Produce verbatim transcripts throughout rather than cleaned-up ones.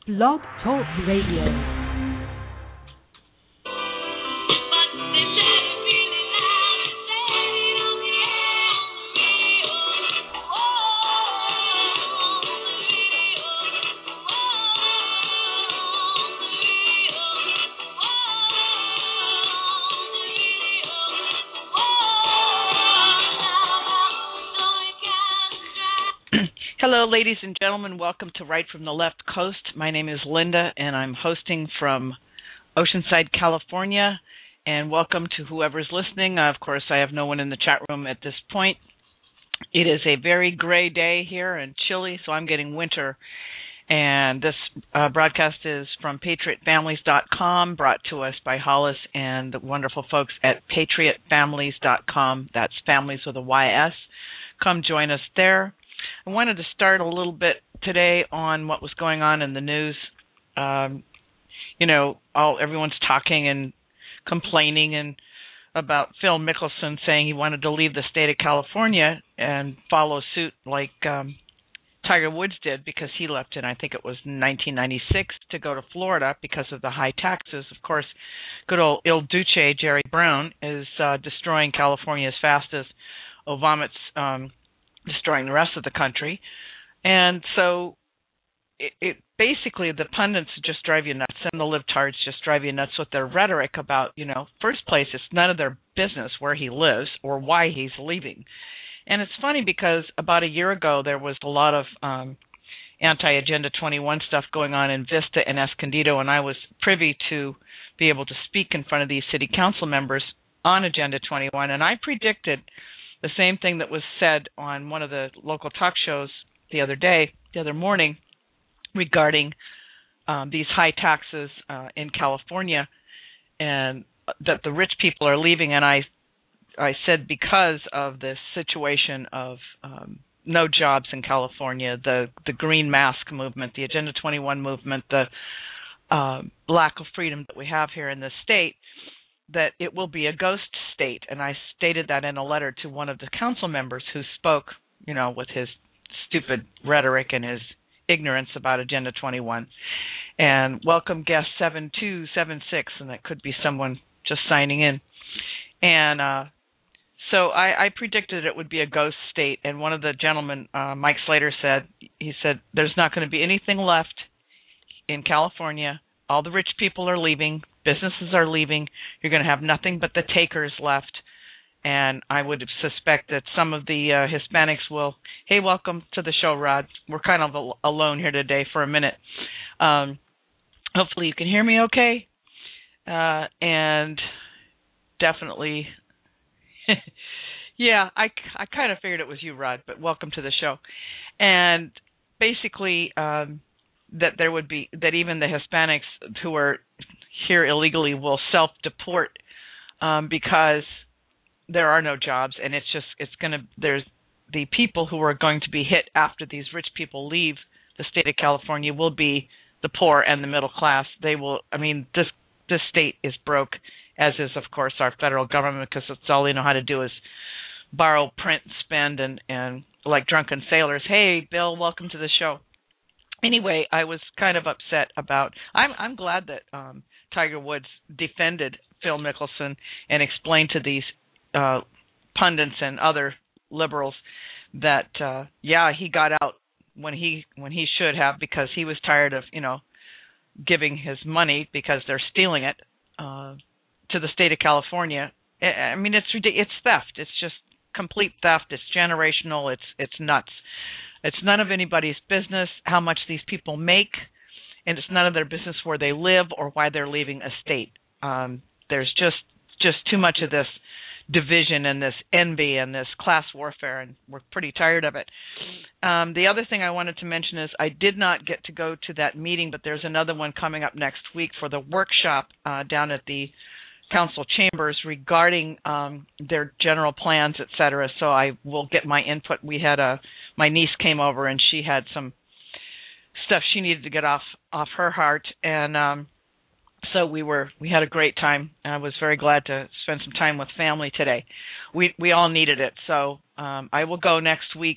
Blog Talk Radio. Hello, ladies and gentlemen. Welcome to Right from the Left Coast. My name is Linda, and I'm hosting from Oceanside, California. And welcome to whoever's listening. Uh, of course, I have no one in the chat room at this point. It is a very gray day here and chilly, so I'm getting winter. And this uh, broadcast is from patriot families dot com, brought to us by Hollis and the wonderful folks at patriot families dot com. That's families with a Y S. Come join us there. I wanted to start a little bit today on what was going on in the news. Um, you know, all everyone's talking and complaining and about Phil Mickelson saying he wanted to leave the state of California and follow suit like um, Tiger Woods did, because he left in, I think it was nineteen ninety-six, to go to Florida because of the high taxes. Of course, good old Il Duce, Jerry Brown, is uh, destroying California as fast as Obama's um destroying the rest of the country. And so it, it basically, the pundits just drive you nuts, and the libtards just drive you nuts with their rhetoric about, you know, first place, it's none of their business where he lives or why he's leaving. And it's funny because about a year ago, there was a lot of um, anti-Agenda twenty-one stuff going on in Vista and Escondido, and I was privy to be able to speak in front of these city council members on Agenda twenty-one, and I predicted the same thing that was said on one of the local talk shows the other day, the other morning, regarding um, these high taxes uh, in California, and that the rich people are leaving. And I, I said because of the situation of um, no jobs in California, the the Green Mask movement, the Agenda twenty-one movement, the uh, lack of freedom that we have here in this state, that it will be a ghost state. And I stated that in a letter to one of the council members who spoke, you know, with his stupid rhetoric and his ignorance about Agenda twenty-one. And welcome guest seven two seven six, and that could be someone just signing in. And uh, so I, I predicted it would be a ghost state. And one of the gentlemen, uh, Mike Slater, said, he said, there's not going to be anything left in California. All the rich people are leaving. Businesses are leaving. You're going to have nothing but the takers left. And I would suspect that some of the uh, Hispanics will, hey, welcome to the show, Rod. We're kind of al- alone here today for a minute. Um, hopefully you can hear me okay. Uh, and definitely, yeah, I, I kind of figured it was you, Rod, but welcome to the show. And basically, um, that there would be, that even the Hispanics who are here illegally will self-deport um, because there are no jobs, and it's just, it's going to, there's the people who are going to be hit after these rich people leave the state of California will be the poor and the middle class. They will, I mean, this, this state is broke, as is, of course, our federal government, because it's all they know how to do is borrow, print, spend, and, and like drunken sailors. Hey, Bill, welcome to the show. Anyway, I was kind of upset about, I'm I'm glad that um, Tiger Woods defended Phil Mickelson and explained to these uh, pundits and other liberals that, uh, yeah, he got out when he when he should have, because he was tired of, you know, giving his money, because they're stealing it, uh, to the state of California. I mean, it's it's theft. It's just complete theft. It's generational. It's it's nuts. It's none of anybody's business how much these people make, and it's none of their business where they live or why they're leaving a state. Um, there's just just too much of this division and this envy and this class warfare, and we're pretty tired of it. Um, the other thing I wanted to mention is I did not get to go to that meeting, but there's another one coming up next week for the workshop uh, down at the council chambers regarding um, their general plans, et cetera. So I will get my input. We had a, my niece came over, and she had some stuff she needed to get off, off her heart. And um, so we were, we had a great time. I was very glad to spend some time with family today. We, we all needed it. So um, I will go next week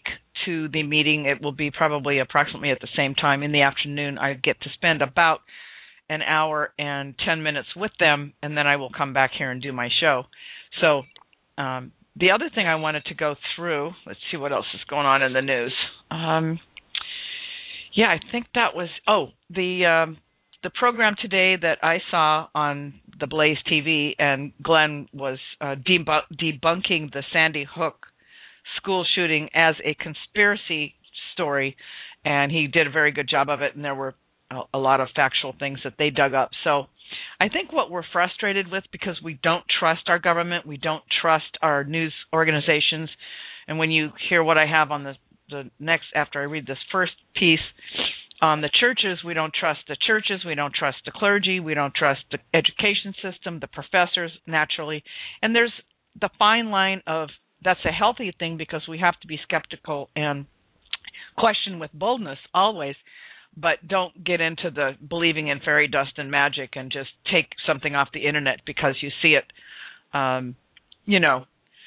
to the meeting. It will be probably approximately at the same time in the afternoon. I get to spend about an hour and ten minutes with them, and then I will come back here and do my show. So um, the other thing I wanted to go through, let's see what else is going on in the news. Um, yeah, I think that was, oh, the um, the program today that I saw on the Blaze T V, and Glenn was uh, debunk- debunking the Sandy Hook school shooting as a conspiracy story, and he did a very good job of it, and there were a, a lot of factual things that they dug up. So I think what we're frustrated with, because we don't trust our government, we don't trust our news organizations, and when you hear what I have on the, the next, after I read this first piece, on the churches, we don't trust the churches, we don't trust the clergy, we don't trust the education system, the professors, naturally. And there's the fine line of, that's a healthy thing, because we have to be skeptical and question with boldness always, but don't get into the believing in fairy dust and magic and just take something off the internet because you see it. Um, you know,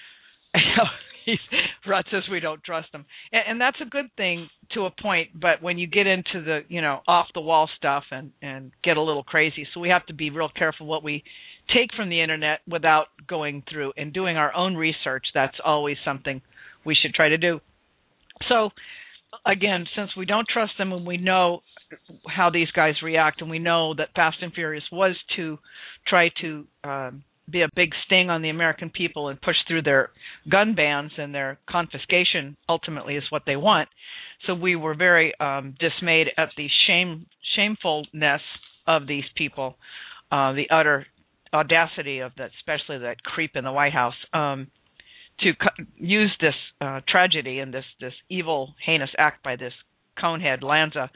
Rod says we don't trust them. And, and that's a good thing to a point, but when you get into the, you know, off-the-wall stuff and, and get a little crazy, so we have to be real careful what we take from the internet without going through and doing our own research. That's always something we should try to do. So, again, since we don't trust them and we know how these guys react, and we know that Fast and Furious was to try to um, be a big sting on the American people and push through their gun bans, and their confiscation ultimately is what they want. So we were very um, dismayed at the shame shamefulness of these people, uh, the utter audacity of that, especially that creep in the White House, um, to co- use this uh, tragedy and this, this evil, heinous act by this conehead, Lanza,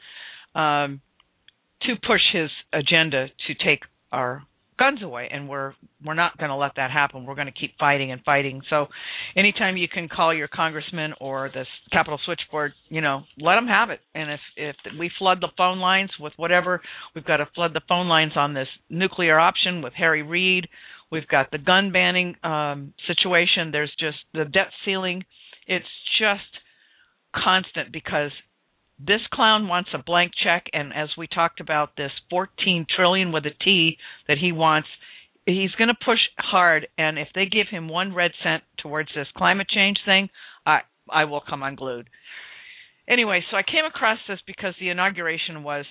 um, to push his agenda to take our guns away, and we're we're not going to let that happen. We're going to keep fighting and fighting. So anytime you can call your congressman or the Capitol switchboard, you know, let them have it. And if, if we flood the phone lines with whatever, we've got to flood the phone lines on this nuclear option with Harry Reid. We've got the gun banning um, situation. There's just the debt ceiling. It's just constant, because this clown wants a blank check, and as we talked about, this fourteen trillion dollars with a T that he wants, he's going to push hard, and if they give him one red cent towards this climate change thing, I, I will come unglued. Anyway, so I came across this because the inauguration was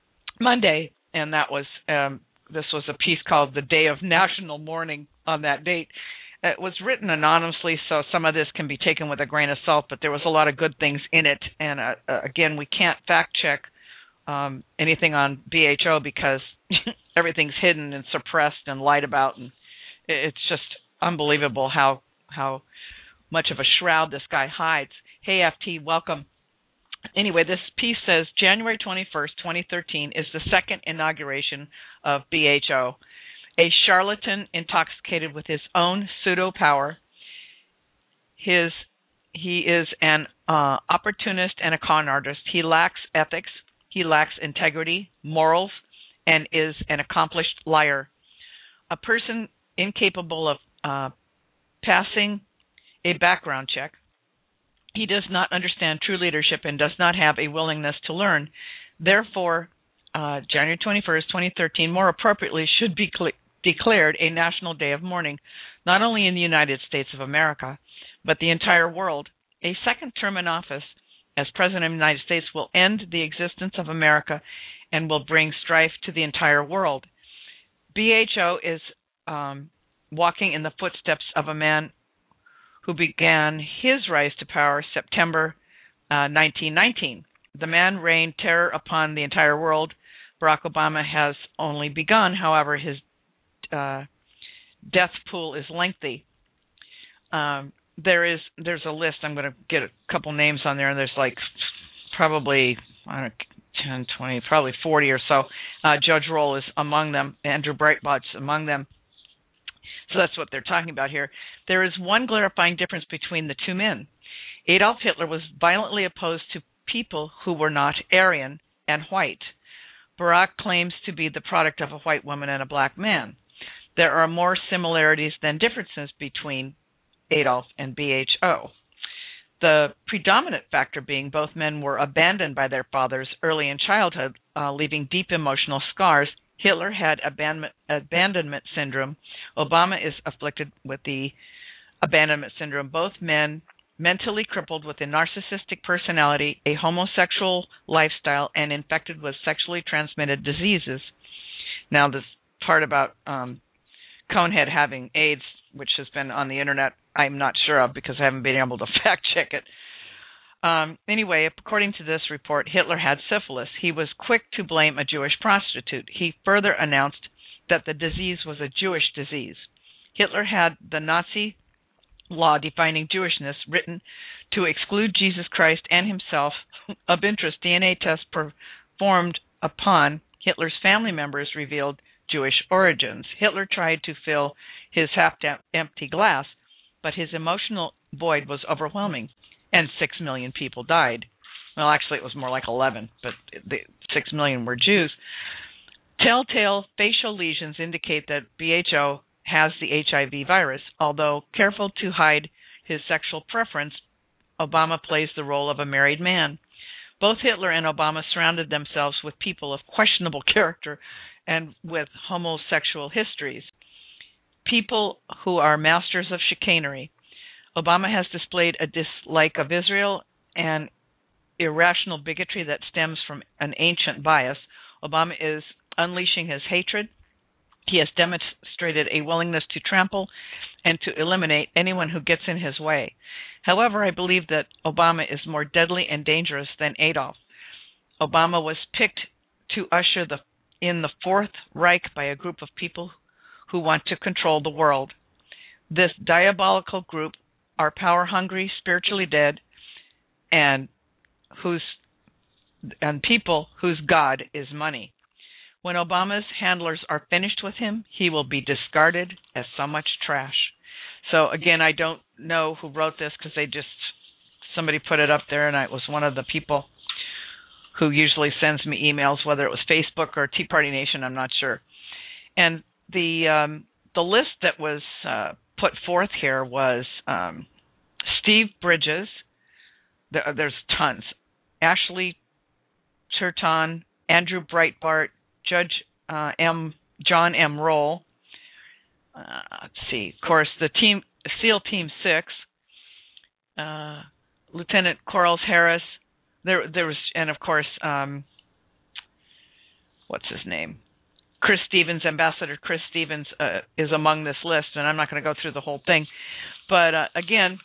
Monday, and that was um, this was a piece called "The Day of National Mourning" on that date. It was written anonymously, so some of this can be taken with a grain of salt, but there was a lot of good things in it. And uh, uh, again, we can't fact check um, anything on B H O because everything's hidden and suppressed and lied about, and it's just unbelievable how how much of a shroud this guy hides. Hey, F T, welcome. Anyway, this piece says January twenty-first, twenty thirteen is the second inauguration of B H O. A charlatan intoxicated with his own pseudo-power. His, he is an uh, opportunist and a con artist. He lacks ethics. He lacks integrity, morals, and is an accomplished liar. A person incapable of uh, passing a background check. He does not understand true leadership and does not have a willingness to learn. Therefore, uh, January twenty-first, twenty thirteen, more appropriately, should be cl- declared a national day of mourning, not only in the United States of America, but the entire world. A second term in office as President of the United States will end the existence of America and will bring strife to the entire world. B H O is um, walking in the footsteps of a man who began his rise to power September uh, nineteen nineteen. The man rained terror upon the entire world. Barack Obama has only begun. However, his uh, death pool is lengthy. Um, there is there's a list. I'm going to get a couple names on there, and there's like probably I don't know, ten, twenty, probably forty or so. Uh, Judge Roll is among them. Andrew Breitbart's among them. So that's what they're talking about here. There is one clarifying difference between the two men. Adolf Hitler was violently opposed to people who were not Aryan and white. Barack claims to be the product of a white woman and a black man. There are more similarities than differences between Adolf and B H O. The predominant factor being both men were abandoned by their fathers early in childhood, uh, leaving deep emotional scars. Hitler had abandonment, abandonment syndrome. Obama is afflicted with the abandonment syndrome. Both men mentally crippled with a narcissistic personality, a homosexual lifestyle, and infected with sexually transmitted diseases. Now, this part about um, Conehead having AIDS, which has been on the internet, I'm not sure of because I haven't been able to fact check it. Um, anyway, according to this report, Hitler had syphilis. He was quick to blame a Jewish prostitute. He further announced that the disease was a Jewish disease. Hitler had the Nazi law defining Jewishness written to exclude Jesus Christ and himself. Of interest, D N A tests performed upon Hitler's family members revealed Jewish origins. Hitler tried to fill his half-empty glass, but his emotional void was overwhelming, and six million people died. Well, actually, it was more like eleven, but the six million were Jews. Telltale facial lesions indicate that B H O has the H I V virus. Although careful to hide his sexual preference, Obama plays the role of a married man. Both Hitler and Obama surrounded themselves with people of questionable character and with homosexual histories, people who are masters of chicanery. Obama has displayed a dislike of Israel and irrational bigotry that stems from an ancient bias. Obama is unleashing his hatred. He has demonstrated a willingness to trample and to eliminate anyone who gets in his way. However, I believe that Obama is more deadly and dangerous than Adolf. Obama was picked to usher the, in the Fourth Reich by a group of people who want to control the world. This diabolical group are power-hungry, spiritually dead, and whose and people whose God is money. When Obama's handlers are finished with him, he will be discarded as so much trash. So again, I don't know who wrote this because they just, somebody put it up there, and it was one of the people who usually sends me emails, whether it was Facebook or Tea Party Nation, I'm not sure. And the um, the list that was uh, put forth here was um, Steve Bridges. There, there's tons. Ashley Turton, Andrew Breitbart, Judge uh, M. John M. Roll. Uh, let's see. Of course, the team SEAL Team Six, uh, Lieutenant Quarles Harris. There, there was, and of course, um, what's his name? Chris Stevens, Ambassador Chris Stevens, uh, is among this list, and I'm not going to go through the whole thing. But uh, again,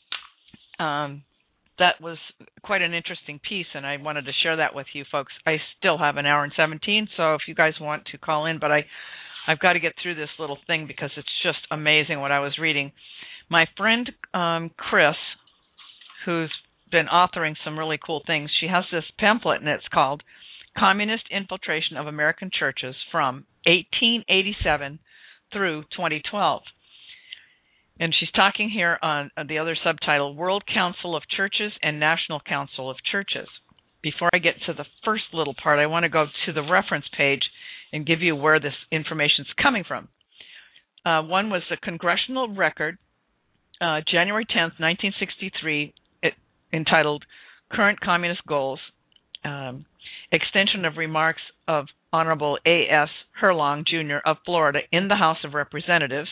um, that was quite an interesting piece, and I wanted to share that with you folks. I still have an hour and seventeen, so if you guys want to call in, but I, I've got to get through this little thing because it's just amazing what I was reading. My friend um, Chris, who's been authoring some really cool things, she has this pamphlet, and it's called Communist Infiltration of American Churches from eighteen eighty-seven through twenty twelve. And she's talking here on the other subtitle, World Council of Churches and National Council of Churches. Before I get to the first little part, I want to go to the reference page and give you where this information is coming from. Uh, one was the Congressional Record, uh, January tenth, nineteen sixty-three, it, entitled Current Communist Goals, um, extension of remarks of Honorable A S Herlong, Junior of Florida in the House of Representatives.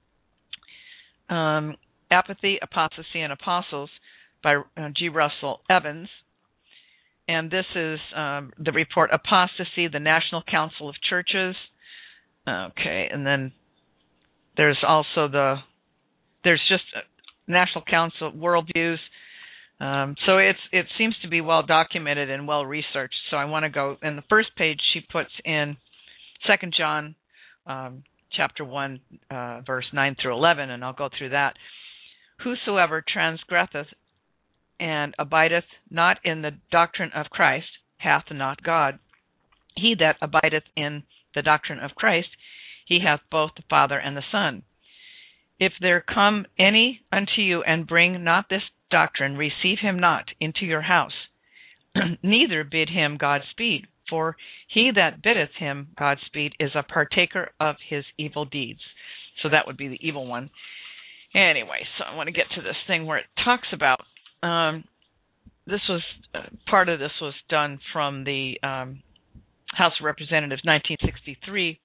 Um, Apathy, Apostasy, and Apostles by uh, G. Russell Evans. And this is um, the report, Apostasy, the National Council of Churches. Okay, and then there's also the, there's just National Council Worldviews. Um, so it's it seems to be well documented and well researched. So I want to go, in the first page she puts in Second John um, chapter one, uh, verse nine through eleven, and I'll go through that. Whosoever transgresseth and abideth not in the doctrine of Christ hath not God. He that abideth in the doctrine of Christ, he hath both the Father and the Son. If there come any unto you and bring not this doctrine, receive him not into your house, neither bid him Godspeed. For he that biddeth him Godspeed is a partaker of his evil deeds. So that would be the evil one. Anyway, so I want to get to this thing where it talks about um, this was uh, part of this was done from the um, House of Representatives, nineteen sixty-three,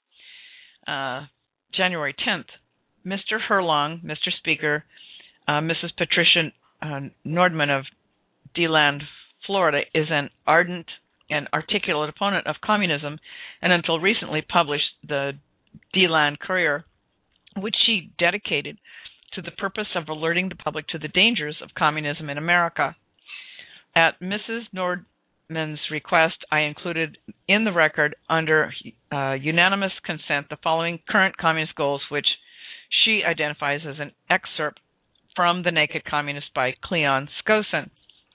uh, January tenth. Mister Herlong, Mister Speaker, uh, Missus Patricia uh, Nordman of DeLand, Florida, is an ardent and articulate opponent of communism, and until recently published the DeLand Courier, which she dedicated to the purpose of alerting the public to the dangers of communism in America. At Missus Nordman's request, I included in the record, under uh, unanimous consent, the following current communist goals, which she identifies as an excerpt from The Naked Communist by Cleon Skousen.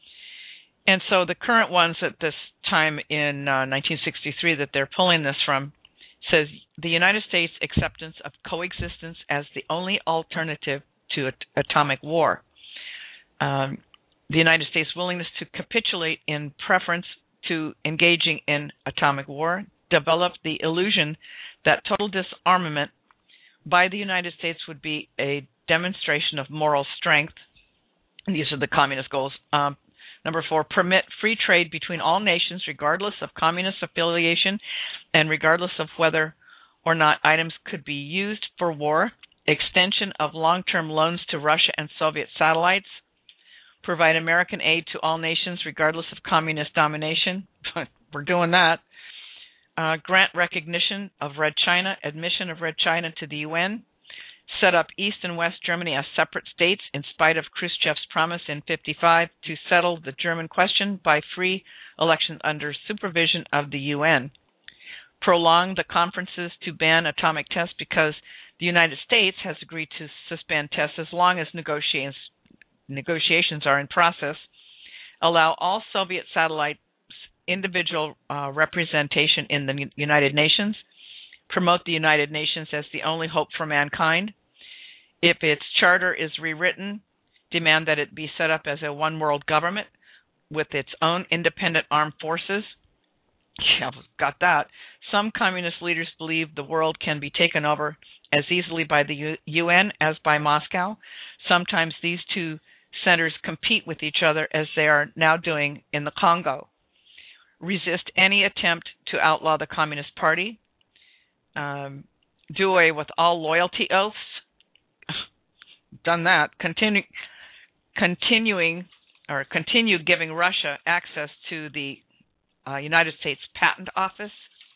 And so the current ones at this time in uh, nineteen sixty-three that they're pulling this from says the United States acceptance of coexistence as the only alternative to at- atomic war. Um, the United States' willingness to capitulate in preference to engaging in atomic war developed the illusion that total disarmament by the United States would be a demonstration of moral strength. And these are the communist goals. Um, number four, permit free trade between all nations regardless of communist affiliation and regardless of whether or not items could be used for war. Extension of long-term loans to Russia and Soviet satellites. Provide American aid to all nations regardless of communist domination. We're doing that. Uh, grant recognition of Red China, admission of Red China to the U N. Set up East and West Germany as separate states in spite of Khrushchev's promise in fifty-five to settle the German question by free elections under supervision of the U N. Prolong the conferences to ban atomic tests because the United States has agreed to suspend tests as long as negotiations negotiations are in process. Allow all Soviet satellites individual uh, representation in the United Nations. Promote the United Nations as the only hope for mankind. If its charter is rewritten, demand that it be set up as a one-world government with its own independent armed forces. Yeah, got that. Some communist leaders believe the world can be taken over as easily by the U- UN as by Moscow. Sometimes these two centers compete with each other, as they are now doing in the Congo. Resist any attempt to outlaw the Communist Party. Um, do away with all loyalty oaths. Done that. Continue, continuing or continue giving Russia access to the uh, United States Patent Office.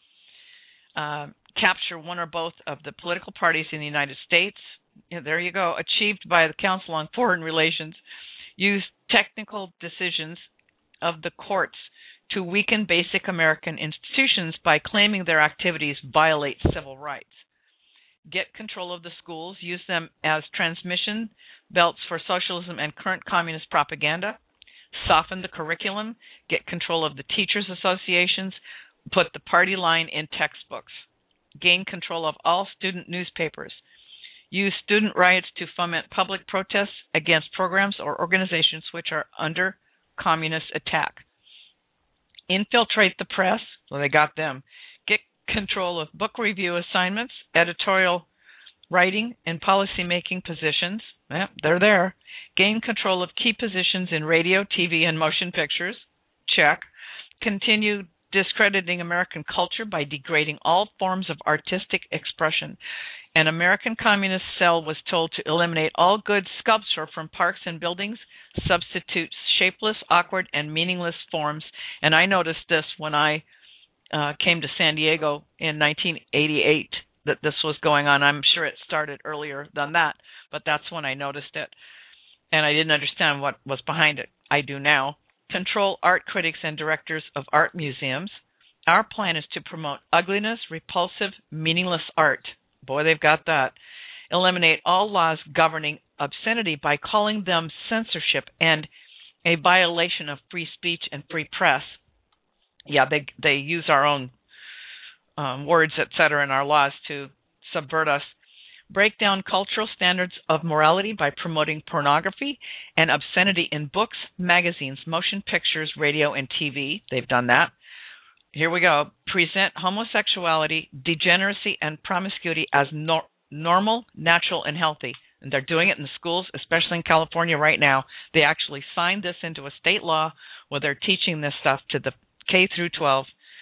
Uh, capture one or both of the political parties in the United States. Yeah, there you go. Achieved by the Council on Foreign Relations. Use technical decisions of the courts to weaken basic American institutions by claiming their activities violate civil rights. Get control of the schools. Use them as transmission belts for socialism and current communist propaganda. Soften the curriculum. Get control of the teachers' associations. Put the party line in textbooks. Gain control of all student newspapers. Use student riots to foment public protests against programs or organizations which are under communist attack. Infiltrate the press. Well, they got them. Get control of book review assignments, editorial writing, and policy-making positions. Yep, they're there. Gain control of key positions in radio, T V, and motion pictures. Check. Continue discrediting American culture by degrading all forms of artistic expression. An American communist cell was told to eliminate all good sculpture from parks and buildings, substitute shapeless, awkward, and meaningless forms. And I noticed this when I uh, came to San Diego in nineteen eighty-eight, that this was going on. I'm sure it started earlier than that, but that's when I noticed it. And I didn't understand what was behind it. I do now. Control art critics and directors of art museums. Our plan is to promote ugliness, repulsive, meaningless art. Boy, they've got that. Eliminate all laws governing obscenity by calling them censorship and a violation of free speech and free press. Yeah, they they use our own um, words, et cetera, in our laws to subvert us. Break down cultural standards of morality by promoting pornography and obscenity in books, magazines, motion pictures, radio, and T V. They've done that. Here we go. Present homosexuality, degeneracy, and promiscuity as nor- normal, natural, and healthy. and they're doing it in the schools, especially in California right now. They actually signed this into a state law where they're teaching this stuff to the K through twelve.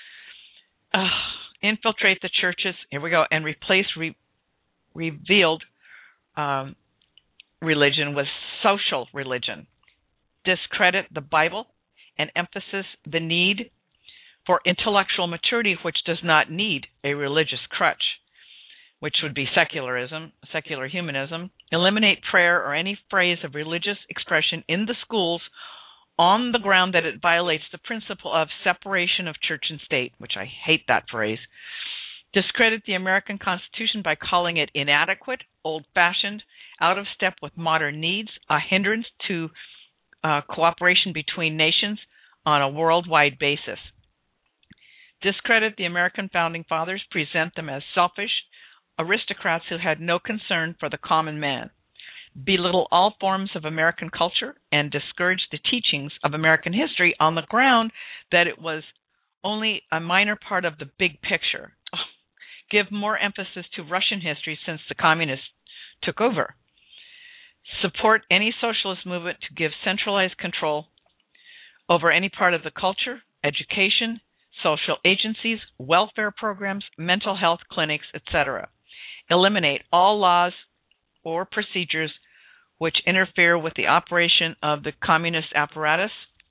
Uh, infiltrate the churches, here we go, and replace re- revealed um, religion with social religion. Discredit the Bible and emphasize the need for intellectual maturity, which does not need a religious crutch, which would be secularism, secular humanism. Eliminate prayer or any phrase of religious expression in the schools on the ground that it violates the principle of separation of church and state, which I hate that phrase. Discredit the American Constitution by calling it inadequate, old-fashioned, out of step with modern needs, a hindrance to uh, cooperation between nations on a worldwide basis. Discredit the American Founding Fathers, present them as selfish aristocrats who had no concern for the common man. Belittle all forms of American culture and discourage the teachings of American history on the ground that it was only a minor part of the big picture. Oh, give more emphasis to Russian history since the communists took over. Support any socialist movement to give centralized control over any part of the culture, education, social agencies, welfare programs, mental health clinics, et cetera. Eliminate all laws or procedures which interfere with the operation of the communist apparatus.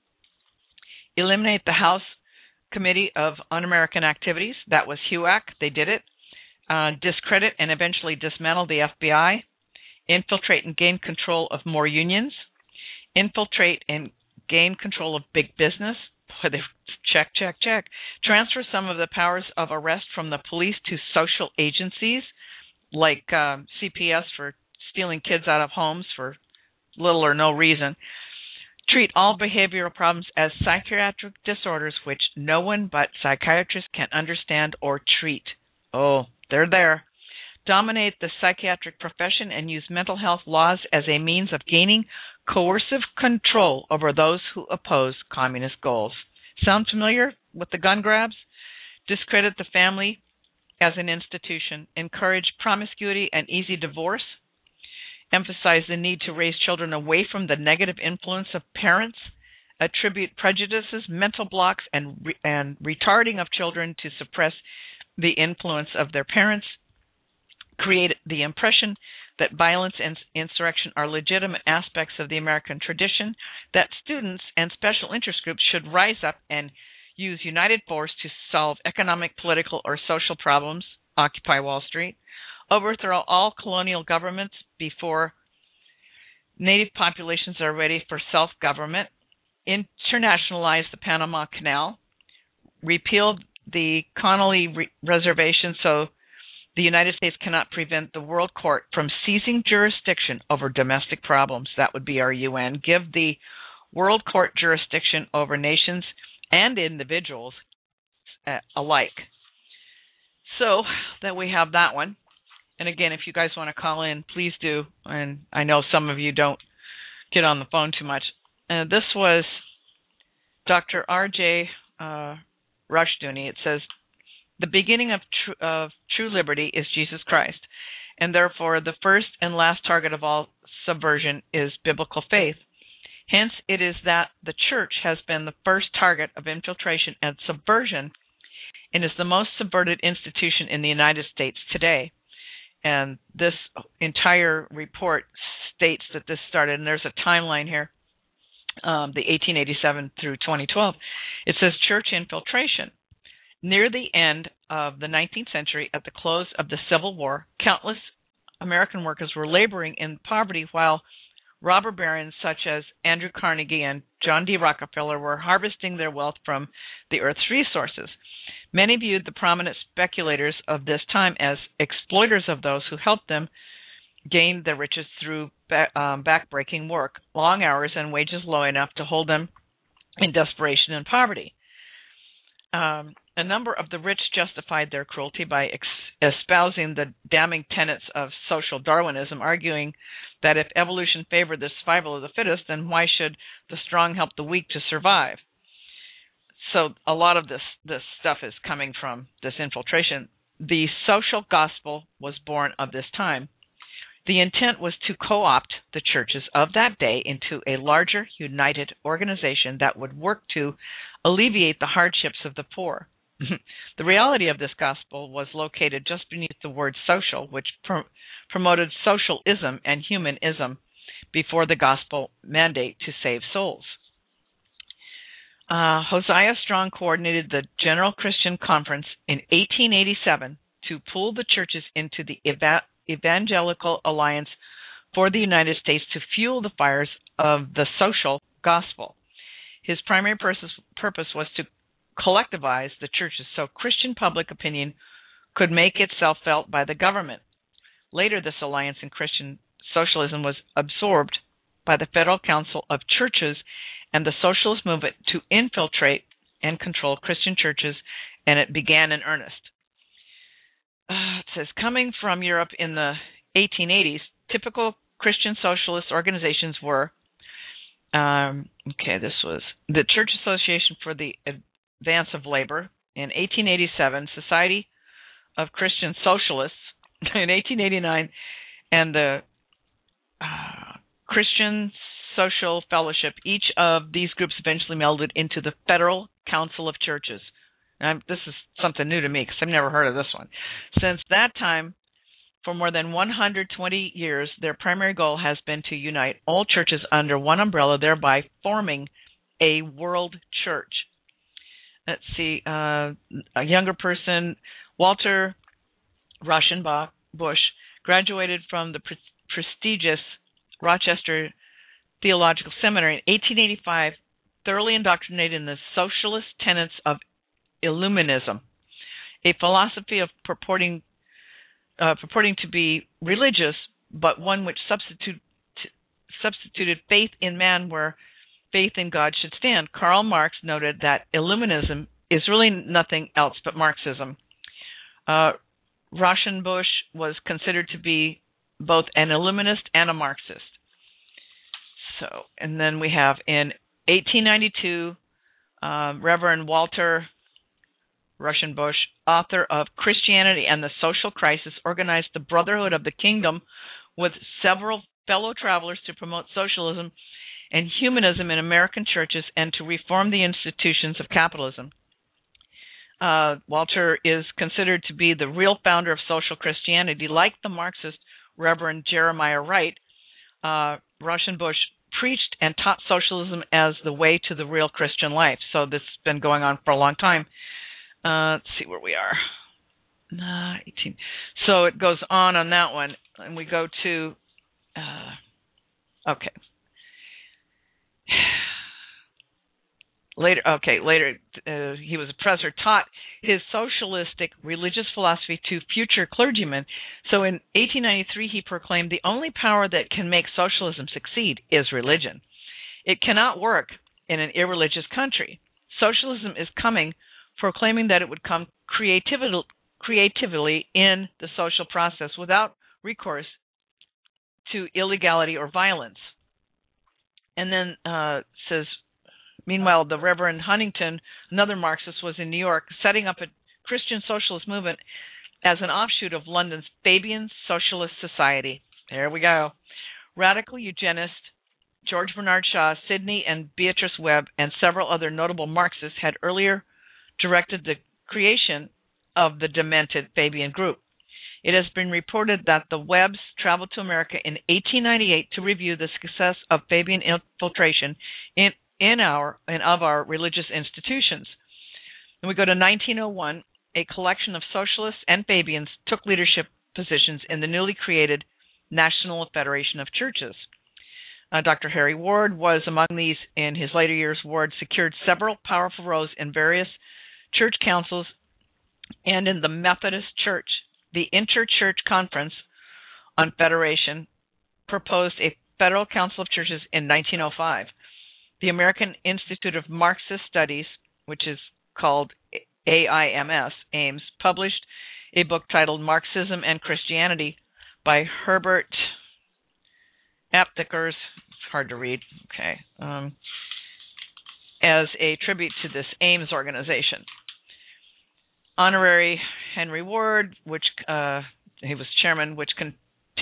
Eliminate the House Committee of Un-American Activities. That was H U A C. They did it. Uh, discredit and eventually dismantle the F B I. Infiltrate and gain control of more unions. Infiltrate and gain control of big business. Check, check, check. Transfer some of the powers of arrest from the police to social agencies like uh, C P S for stealing kids out of homes for little or no reason. Treat all behavioral problems as psychiatric disorders which no one but psychiatrists can understand or treat. Oh, they're there. Dominate the psychiatric profession and use mental health laws as a means of gaining coercive control over those who oppose communist goals. Sound familiar with the gun grabs? Discredit the family as an institution. Encourage promiscuity and easy divorce. Emphasize the need to raise children away from the negative influence of parents. Attribute prejudices, mental blocks, and, re- and retarding of children to suppress the influence of their parents. Create the impression that violence and insurrection are legitimate aspects of the American tradition, that students and special interest groups should rise up and use united force to solve economic, political, or social problems, Occupy Wall Street, overthrow all colonial governments before native populations are ready for self-government, internationalize the Panama Canal, repeal the Connolly Re- Reservation so the United States cannot prevent the World Court from seizing jurisdiction over domestic problems. That would be our U N. Give the World Court jurisdiction over nations and individuals uh, alike. So that we have that one. And again, if you guys want to call in, please do. And I know some of you don't get on the phone too much. Uh, this was Doctor R J Uh, Rushdoony. It says, the beginning of, tr- of true liberty is Jesus Christ, and therefore the first and last target of all subversion is biblical faith. Hence, it is that the church has been the first target of infiltration and subversion and is the most subverted institution in the United States today. And this entire report states that this started, and there's a timeline here, um, the eighteen eighty-seven through twenty twelve. It says church infiltration. Near the end of the nineteenth century, at the close of the Civil War, countless American workers were laboring in poverty while robber barons such as Andrew Carnegie and John D. Rockefeller were harvesting their wealth from the earth's resources. Many viewed the prominent speculators of this time as exploiters of those who helped them gain their riches through ba- um, backbreaking work, long hours, and wages low enough to hold them in desperation and poverty. Um, a number of the rich justified their cruelty by ex- espousing the damning tenets of social Darwinism, arguing that if evolution favored the survival of the fittest, then why should the strong help the weak to survive? So a lot of this, this stuff is coming from this infiltration. The social gospel was born of this time. The intent was to co-opt the churches of that day into a larger, united organization that would work to alleviate the hardships of the poor. The reality of this gospel was located just beneath the word social, which pr- promoted socialism and humanism before the gospel mandate to save souls. Uh, Hosea Strong coordinated the General Christian Conference in eighteen eighty-seven to pull the churches into the Eva- Evangelical Alliance for the United States to fuel the fires of the social gospel. His primary purpose, purpose was to collectivize the churches so Christian public opinion could make itself felt by the government. Later, this alliance in Christian socialism was absorbed by the Federal Council of Churches and the socialist movement to infiltrate and control Christian churches, and it began in earnest. Uh, it says, coming from Europe in the eighteen eighties, typical Christian socialist organizations were, um, okay, this was the Church Association for the Advance of Labor in eighteen eighty-seven, Society of Christian Socialists in eighteen eighty-nine, and the uh, Christian Social Fellowship. Each of these groups eventually melded into the Federal Council of Churches. And this is something new to me because I've never heard of this one. Since that time, for more than one hundred twenty years, their primary goal has been to unite all churches under one umbrella, thereby forming a world church. Let's see, uh, a younger person, Walter Rauschenbach Bush, graduated from the pre- prestigious Rochester Theological Seminary in eighteen eighty-five, thoroughly indoctrinated in the socialist tenets of Illuminism, a philosophy of purporting uh, purporting to be religious, but one which substitute, t- substituted faith in man where faith in God should stand. Karl Marx noted that Illuminism is really nothing else but Marxism. Uh, Rauschenbusch was considered to be both an Illuminist and a Marxist. So, and then we have in eighteen ninety-two, uh, Reverend Walter Rauschenbusch, author of Christianity and the Social Crisis, organized the Brotherhood of the Kingdom with several fellow travelers to promote socialism and humanism in American churches and to reform the institutions of capitalism. Uh, Walter is considered to be the real founder of social Christianity. Like the Marxist Reverend Jeremiah Wright, uh, Rauschenbusch preached and taught socialism as the way to the real Christian life. So this has been going on for a long time. Uh, let's see where we are. Uh, eighteen. So it goes on on that one, and we go to, uh, okay. Later, okay, later uh, he was a professor, taught his socialistic religious philosophy to future clergymen. So in eighteen ninety-three, he proclaimed, the only power that can make socialism succeed is religion. It cannot work in an irreligious country. Socialism is coming, proclaiming that it would come creatively, creatively in the social process without recourse to illegality or violence. And then uh, says, meanwhile, the Reverend Huntington, another Marxist, was in New York setting up a Christian socialist movement as an offshoot of London's Fabian Socialist Society. There we go. Radical eugenist George Bernard Shaw, Sidney and Beatrice Webb, and several other notable Marxists had earlier directed the creation of the demented Fabian group. It has been reported that the Webbs traveled to America in eighteen ninety-eight to review the success of Fabian infiltration in in our and of our religious institutions. And we go to nineteen oh one, a collection of socialists and Fabians took leadership positions in the newly created National Federation of Churches. Uh, Doctor Harry Ward was among these. In his later years, Ward secured several powerful roles in various church councils and in the Methodist Church. The Inter-Church Conference on Federation proposed a Federal Council of Churches in nineteen oh five. The American Institute of Marxist Studies, which is called A I M S, AIMS, published a book titled Marxism and Christianity by Herbert Apthekers, it's hard to read, okay, um, as a tribute to this AIMS organization. Honorary Henry Ward, which uh, he was chairman, which contained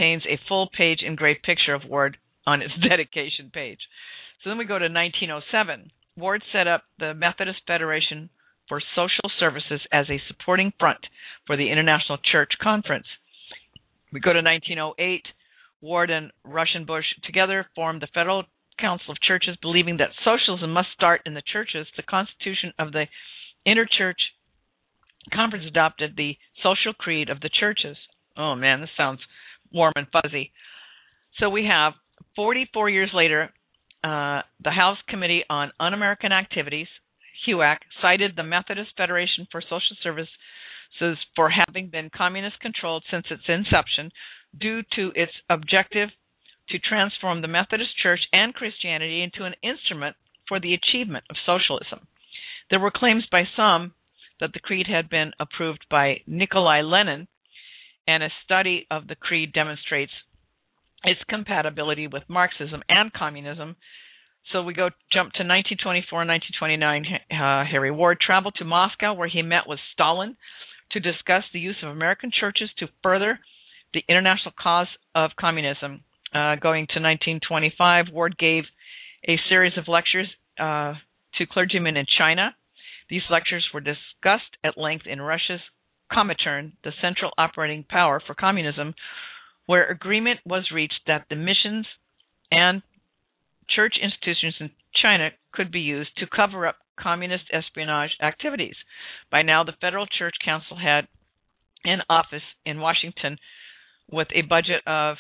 contains a full-page engraved picture of Ward on its dedication page. So then we go to nineteen oh seven. Ward set up the Methodist Federation for Social Services as a supporting front for the International Church Conference. We go to nineteen oh eight. Ward and Rauschenbusch together formed the Federal Council of Churches, believing that socialism must start in the churches. The Constitution of the Interchurch Conference adopted the Social Creed of the churches. Oh, man, this sounds warm and fuzzy. So we have, forty-four years later, uh, the House Committee on Un-American Activities, HUAC, cited the Methodist Federation for Social Services for having been communist-controlled since its inception due to its objective to transform the Methodist Church and Christianity into an instrument for the achievement of socialism. There were claims by some that the creed had been approved by Nikolai Lenin, and a study of the creed demonstrates its compatibility with Marxism and communism. So we go jump to nineteen twenty-four and nineteen twenty-nine. Uh, Harry Ward traveled to Moscow, where he met with Stalin to discuss the use of American churches to further the international cause of communism. Uh, going to nineteen twenty-five, Ward gave a series of lectures uh, to clergymen in China. These lectures were discussed at length in Russia's Comintern, the central operating power for communism, where agreement was reached that the missions and church institutions in China could be used to cover up communist espionage activities. By now, the Federal Church Council had an office in Washington with a budget of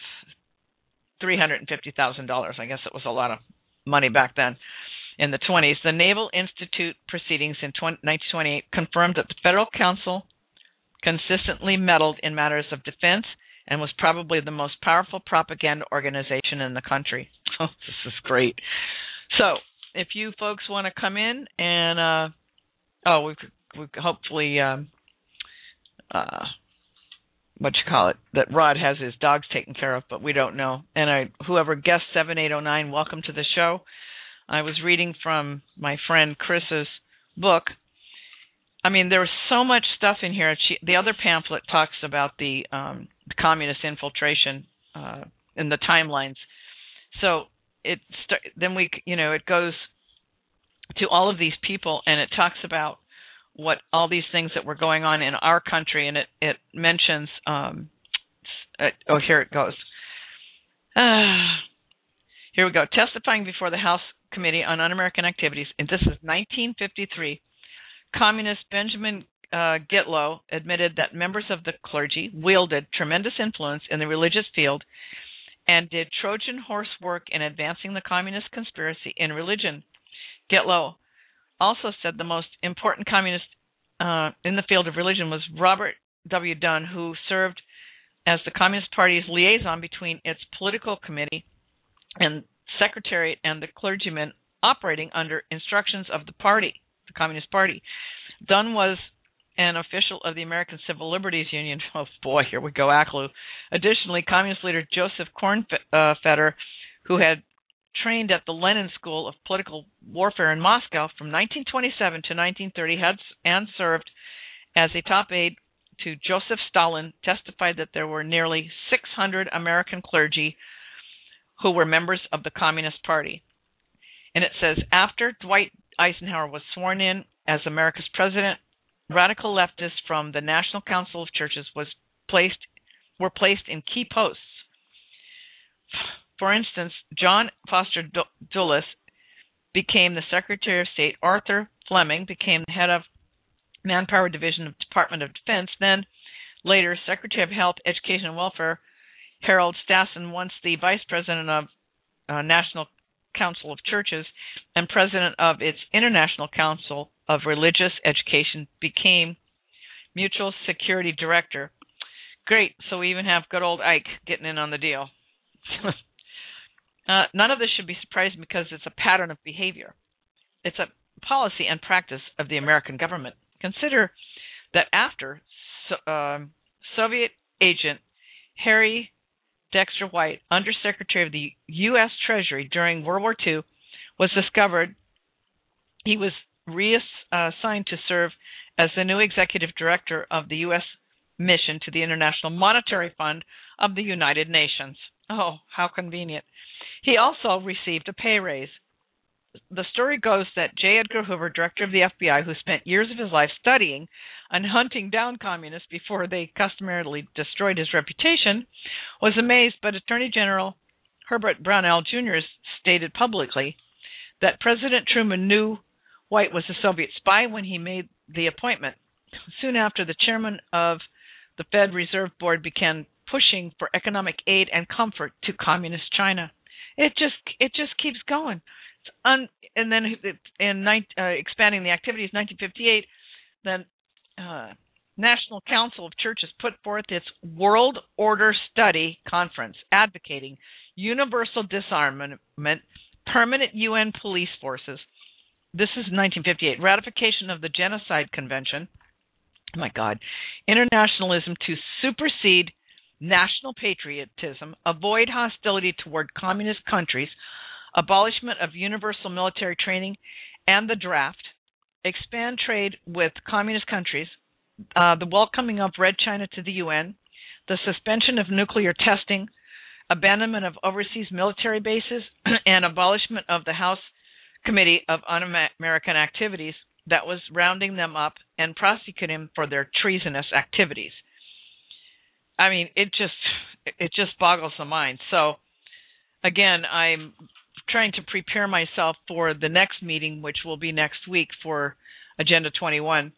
three hundred fifty thousand dollars. I guess it was a lot of money back then in the twenties. The Naval Institute proceedings in nineteen twenty-eight confirmed that the Federal Council consistently meddled in matters of defense and was probably the most powerful propaganda organization in the country. Oh, this is great. So if you folks want to come in and, uh, oh, we could, we could hopefully, um, uh, what you call it, that Rod has his dogs taken care of, but we don't know. And I, whoever guessed seven eight oh nine, welcome to the show. I was reading from my friend Chris's book. I mean, there was so much stuff in here. She, the other pamphlet talks about the, um, the communist infiltration uh, in the timelines. So it then we, you know, it goes to all of these people, and it talks about what all these things that were going on in our country, and it it mentions. Um, it, oh, here it goes. Uh, here we go. Testifying before the House Committee on Un-American Activities, and this is nineteen fifty-three. Communist Benjamin uh, Gitlow admitted that members of the clergy wielded tremendous influence in the religious field and did Trojan horse work in advancing the communist conspiracy in religion. Gitlow also said the most important communist uh, in the field of religion was Robert W. Dunn, who served as the Communist Party's liaison between its political committee and secretariat and the clergymen operating under instructions of the party, the Communist Party. Dunn was an official of the American Civil Liberties Union. Oh, boy, here we go, A C L U. Additionally, Communist leader Joseph Kornfetter, who had trained at the Lenin School of Political Warfare in Moscow from nineteen twenty-seven to nineteen thirty, had and served as a top aide to Joseph Stalin, testified that there were nearly six hundred American clergy who were members of the Communist Party. And it says, after Dwight Eisenhower was sworn in as America's president, radical leftists from the National Council of Churches was placed were placed in key posts. For instance, John Foster Dulles became the Secretary of State. Arthur Fleming became the head of Manpower Division of Department of Defense. Then, later, Secretary of Health, Education, and Welfare. Harold Stassen, once the Vice President of uh, National Council of Churches and President of its International Council of Religious Education, became Mutual Security Director. Great. So we even have good old Ike getting in on the deal. uh, none of this should be surprising because it's a pattern of behavior. It's a policy and practice of the American government. Consider that after so, um, Soviet agent Harry Dexter White, Undersecretary of the U S Treasury during World War Two, was discovered, he was reassigned to serve as the new executive director of the U S mission to the International Monetary Fund of the United Nations. Oh, how convenient. He also received a pay raise. The story goes that J. Edgar Hoover, director of the F B I, who spent years of his life studying and hunting down communists before they customarily destroyed his reputation, was amazed, but Attorney General Herbert Brownell Junior stated publicly that President Truman knew White was a Soviet spy when he made the appointment. Soon after, the chairman of the Fed Reserve Board began pushing for economic aid and comfort to communist China. It just it just keeps going. It's un, and then in uh, expanding the activities, nineteen fifty-eight, the uh, National Council of Churches put forth its World Order Study Conference, advocating universal disarmament, permanent U N police forces. This is nineteen fifty-eight. Ratification of the Genocide Convention. Oh my God. Internationalism to supersede national patriotism, avoid hostility toward communist countries, abolishment of universal military training and the draft, expand trade with communist countries, uh, the welcoming of Red China to the U N, the suspension of nuclear testing, abandonment of overseas military bases, and abolishment of the House Committee of Un-American Activities that was rounding them up and prosecuting them for their treasonous activities. I mean, it just it just boggles the mind. So, again, I'm trying to prepare myself for the next meeting, which will be next week for Agenda twenty-one.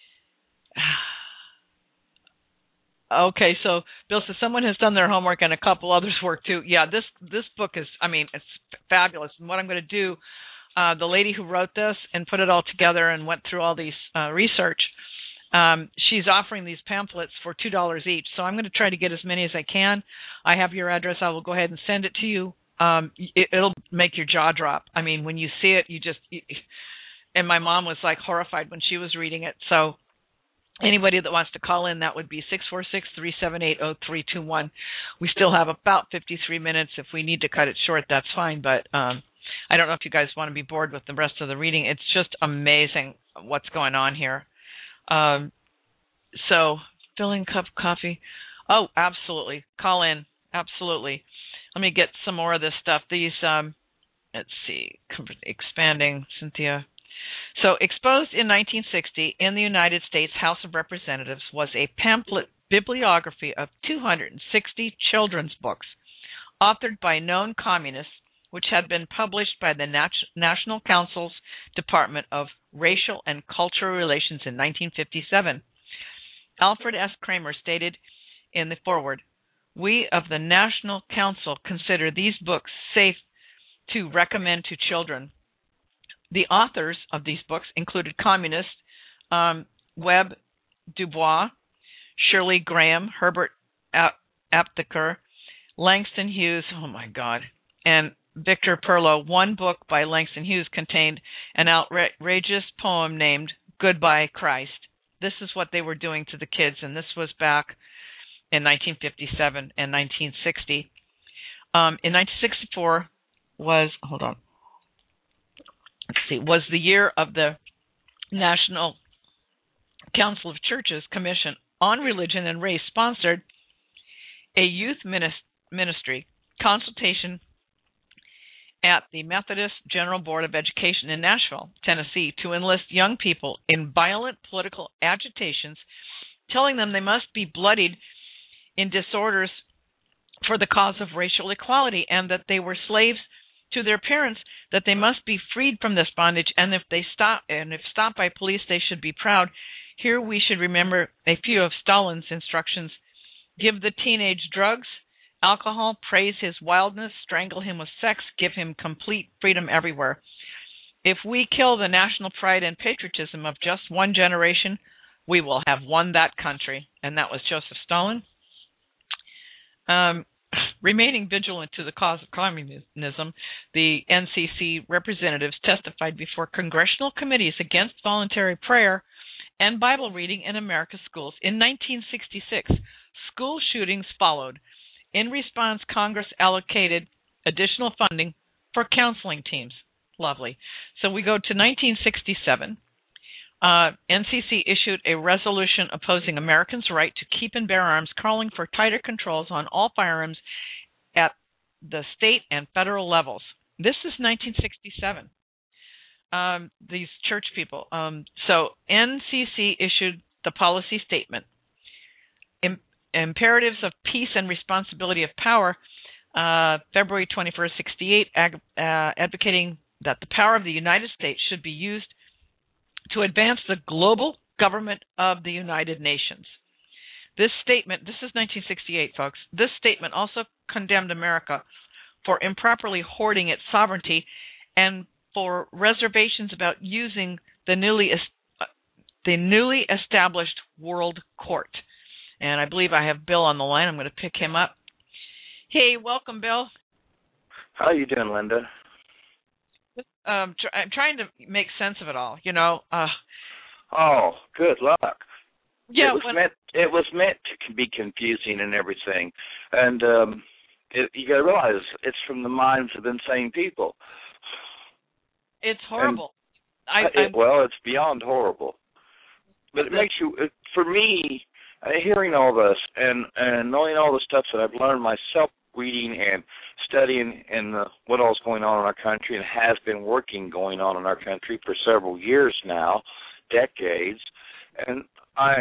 Okay, so Bill says someone has done their homework and a couple others work too. Yeah, this this book is, I mean, it's fabulous. And what I'm going to do, uh, the lady who wrote this and put it all together and went through all these uh, research, um, she's offering these pamphlets for two dollars each. So I'm going to try to get as many as I can. I have your address. I will go ahead and send it to you. Um, it, it'll make your jaw drop. I mean, when you see it, you just, you, and my mom was like horrified when she was reading it. So anybody that wants to call in, that would be six four six, three seven eight, zero three two one. We still have about fifty-three minutes. If we need to cut it short, that's fine. But um, I don't know if you guys want to be bored with the rest of the reading. It's just amazing what's going on here. Um, so, filling cup of coffee. Oh, absolutely. Call in. Absolutely. Let me get some more of this stuff. These, um, let's see, expanding, Cynthia. So, exposed in nineteen sixty in the United States House of Representatives was a pamphlet bibliography of two hundred sixty children's books, authored by known communists, which had been published by the Nat- National Council's Department of Racial and Cultural Relations in nineteen fifty-seven. Alfred S. Kramer stated in the foreword, "We of the National Council consider these books safe to recommend to children." The authors of these books included communists um, Webb Dubois, Shirley Graham, Herbert Aptheker, Langston Hughes, oh my God, and Victor Perlow. One book by Langston Hughes contained an outrageous poem named Goodbye Christ. This is what they were doing to the kids, and this was back in nineteen fifty-seven and nineteen sixty. Um, in nineteen sixty-four was, hold on, let's see, was the year of the National Council of Churches Commission on Religion and Race sponsored a youth ministry consultation at the Methodist General Board of Education in Nashville, Tennessee, to enlist young people in violent political agitations, telling them they must be bloodied in disorders for the cause of racial equality, and that they were slaves to their parents, that they must be freed from this bondage, and if they stop and if stopped by police, they should be proud. Here we should remember a few of Stalin's instructions: give the teenage drugs, alcohol, praise his wildness, strangle him with sex, give him complete freedom everywhere. If we kill the national pride and patriotism of just one generation, we will have won that country. And that was Joseph Stalin. Um, remaining vigilant to the cause of communism, the N C C representatives testified before congressional committees against voluntary prayer and Bible reading in America's schools. In nineteen sixty-six, school shootings followed. In response, Congress allocated additional funding for counseling teams. Lovely. So we go to nineteen sixty-seven. Uh, N C C issued a resolution opposing Americans' right to keep and bear arms, calling for tighter controls on all firearms at the state and federal levels. This is nineteen sixty-seven. Um, these church people. Um, so N C C issued the policy statement. Im- imperatives of peace and responsibility of power, uh, February twenty-first, sixty-eight, ag- uh, advocating that the power of the United States should be used to advance the global government of the United Nations. This statement, this is nineteen sixty-eight, folks, this statement also condemned America for improperly hoarding its sovereignty and for reservations about using the newly uh, the newly established World Court. And I believe I have Bill on the line. I'm going to pick him up. Hey, welcome, Bill. How are you doing, Linda? Um, tr- I'm trying to make sense of it all. You know. Uh, oh, good luck. Yeah, it was when, meant. It was meant to be confusing and everything, and um, it, you got to realize it's from the minds of insane people. It's horrible. And, I, it, well, it's beyond horrible. But it makes you, it, for me, uh, hearing all this and, and knowing all the stuff that I've learned myself, reading and studying and uh, what all's going on in our country and has been working going on in our country for several years now, decades, and I,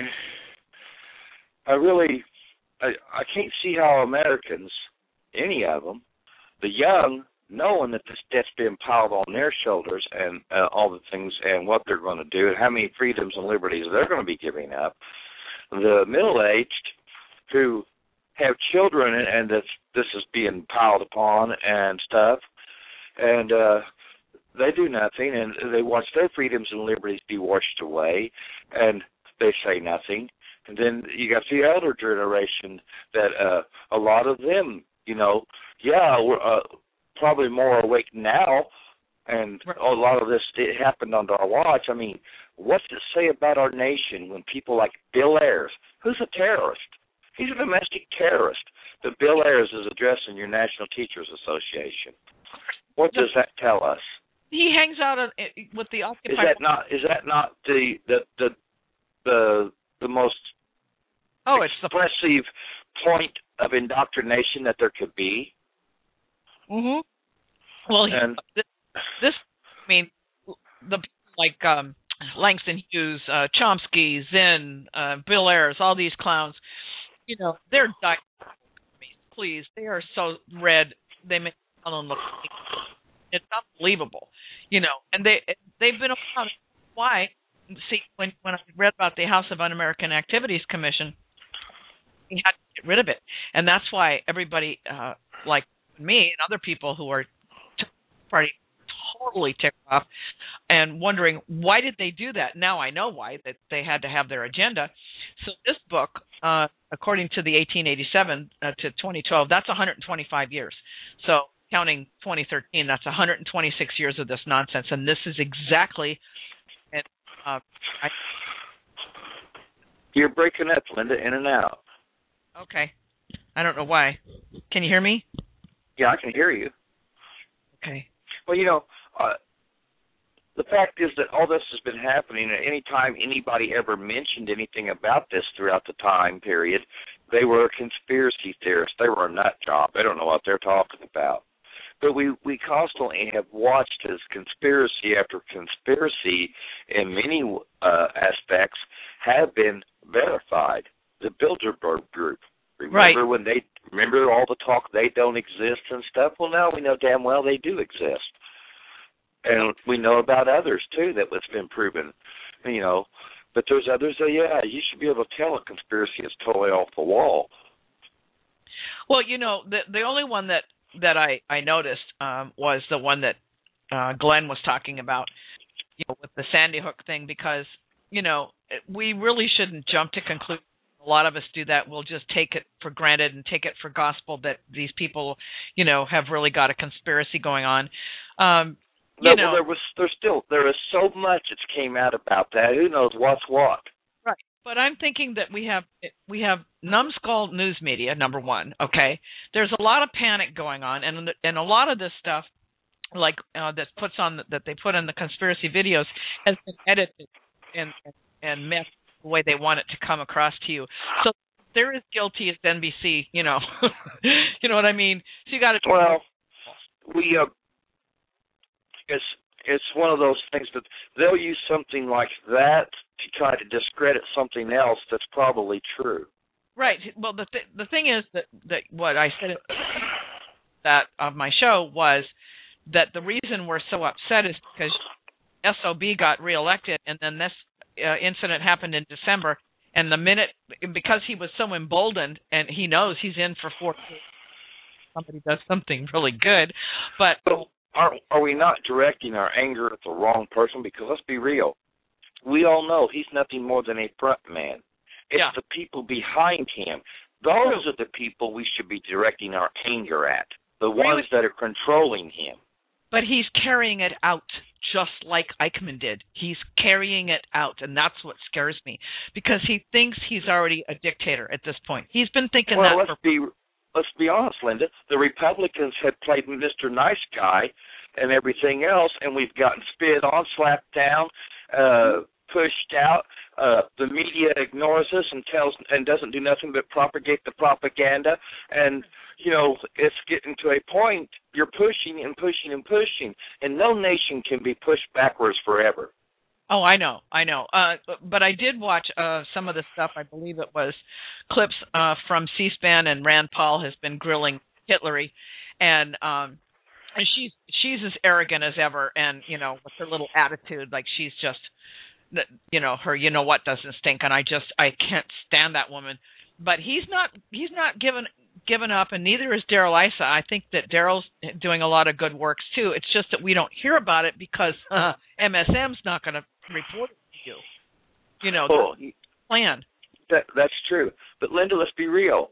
I really, I, I can't see how Americans, any of them, the young, knowing that this debt's being piled on their shoulders and uh, all the things and what they're going to do and how many freedoms and liberties they're going to be giving up. The middle-aged who have children and, and this, this is being piled upon and stuff, and uh, they do nothing, and they watch their freedoms and liberties be washed away, and they say nothing. And then you got the elder generation that uh, a lot of them, you know, yeah, we're uh, probably more awake now, and a lot of this it happened under our watch. I mean, what's it say about our nation when people like Bill Ayers, who's a terrorist? He's a domestic terrorist. But Bill Ayers is addressing your National Teachers Association. What does that tell us? He hangs out with the Occupy. Is that not? Is that not the the the the, the most oh, it's expressive the... point of indoctrination that there could be? Mm-hmm. Well, and, this, this, I mean, the like um, Langston Hughes, uh, Chomsky, Zinn, uh, Bill Ayers, all these clowns, you know, they're dying. Please, they are so red. They make them look. It's unbelievable, you know. And they they've been around. Why? See, when when I read about the House of Un-American Activities Commission, we had to get rid of it, and that's why everybody uh, like me and other people who are t- party totally ticked off and wondering why did they do that. Now I know why, that they had to have their agenda. So this book, uh, according to the eighteen eighty-seven uh, to twenty twelve, that's one hundred twenty-five years. So counting twenty thirteen, that's one hundred twenty-six years of this nonsense, and this is exactly. And uh, I, you're breaking up, Linda, in and out. Okay, I don't know why. Can you hear me? Yeah, I can hear you. Okay. Well, you know, uh, the fact is that all this has been happening, and any time anybody ever mentioned anything about this throughout the time period, they were a conspiracy theorist. They were a nut job. They don't know what they're talking about. But we, we constantly have watched as conspiracy after conspiracy in many uh, aspects have been verified. The Bilderberg Group. Remember right. when they remember all the talk they don't exist and stuff? Well, now we know damn well they do exist. And we know about others, too, that it's been proven, you know. But there's others that, yeah, you should be able to tell a conspiracy is totally off the wall. Well, you know, the the only one that, that I, I noticed um, was the one that uh, Glenn was talking about, you know, with the Sandy Hook thing, because, you know, we really shouldn't jump to conclusions. A lot of us do that. We'll just take it for granted and take it for gospel that these people, you know, have really got a conspiracy going on. Um, you no, know, well, there was, there's still, there is so much that's came out about that. Who knows what's what? Right. But I'm thinking that we have we have numbskull news media, number one. Okay, there's a lot of panic going on, and and a lot of this stuff, like uh, that puts on that they put in the conspiracy videos, has been edited and and myth the way they want it to come across to you. So they're as guilty as N B C, you know. You know what I mean? So you got to. Well, we uh, it's it's one of those things that they'll use something like that to try to discredit something else that's probably true. Right. Well, the th- the thing is that that what I said that of my show was that the reason we're so upset is because S O B got reelected, and then this uh, incident happened in December. And the minute, because he was so emboldened, and he knows he's in for four years, somebody does something really good, but But are are we not directing our anger at the wrong person? Because let's be real, we all know he's nothing more than a front man. It's yeah. the people behind him. Those are the people we should be directing our anger at, the ones that are controlling him. But he's carrying it out just like Eichmann did. He's carrying it out, and that's what scares me, because he thinks he's already a dictator at this point. He's been thinking well, that let's for... be let's be honest, Linda. The Republicans had played Mister Nice Guy and everything else, and we've gotten spit on, slapped down, uh, pushed out. Uh, the media ignores us and tells and doesn't do nothing but propagate the propaganda. And you know, it's getting to a point you're pushing and pushing and pushing, and no nation can be pushed backwards forever. Oh, I know, I know. Uh, but I did watch uh, some of the stuff. I believe it was clips uh, from C-SPAN, and Rand Paul has been grilling Hillary, and um, and she's she's as arrogant as ever, and you know, with her little attitude, like she's just, you know, her you know what doesn't stink, and I just I can't stand that woman. But he's not he's not given given up, and neither is Daryl Issa. I think that Daryl's doing a lot of good works too. It's just that we don't hear about it because uh, M S M's not going to report it to you. You know, oh, the plan. That that's true. But Linda, let's be real.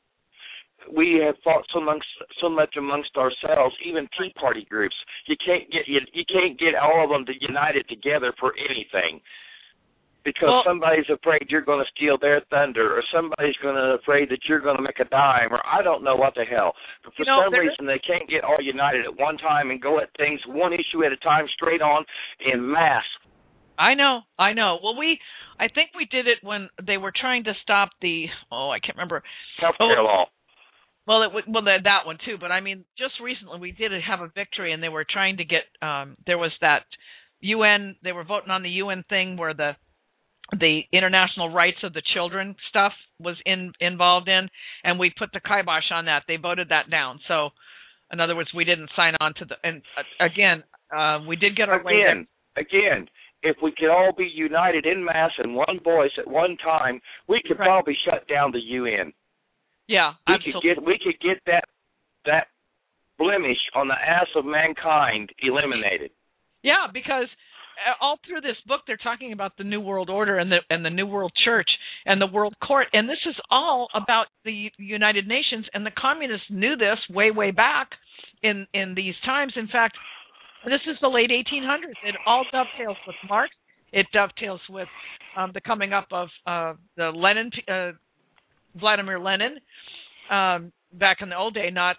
We have fought so amongst so much amongst ourselves, even Tea Party groups. You can't get you, you can't get all of them to united together for anything. Because well, somebody's afraid you're going to steal their thunder, or somebody's going to afraid that you're going to make a dime, or I don't know what the hell. But for you know, some reason, they can't get all united at one time and go at things one issue at a time, straight on, in mass. I know, I know. Well, we, I think we did it when they were trying to stop the, oh, I can't remember. Healthcare oh, law. Well, it, well, that one too. But I mean, just recently we did have a victory, and they were trying to get. Um, there was that U N. They were voting on the U N thing where the the international rights of the children stuff was in, involved in, and we put the kibosh on that. They voted that down. So, in other words, we didn't sign on to the, and uh, again, uh, we did get our way Again, again, if we could all be united in mass in one voice at one time, we could right. probably shut down the U N. Yeah, we absolutely. could get, we could get that, that blemish on the ass of mankind eliminated. Yeah, because all through this book, they're talking about the New World Order and the and the New World Church and the World Court, and this is all about the United Nations. And the communists knew this way, way back in in these times. In fact, this is the late eighteen hundreds. It all dovetails with Marx. It dovetails with um, the coming up of uh, the Lenin, uh, Vladimir Lenin, um, back in the old day. Not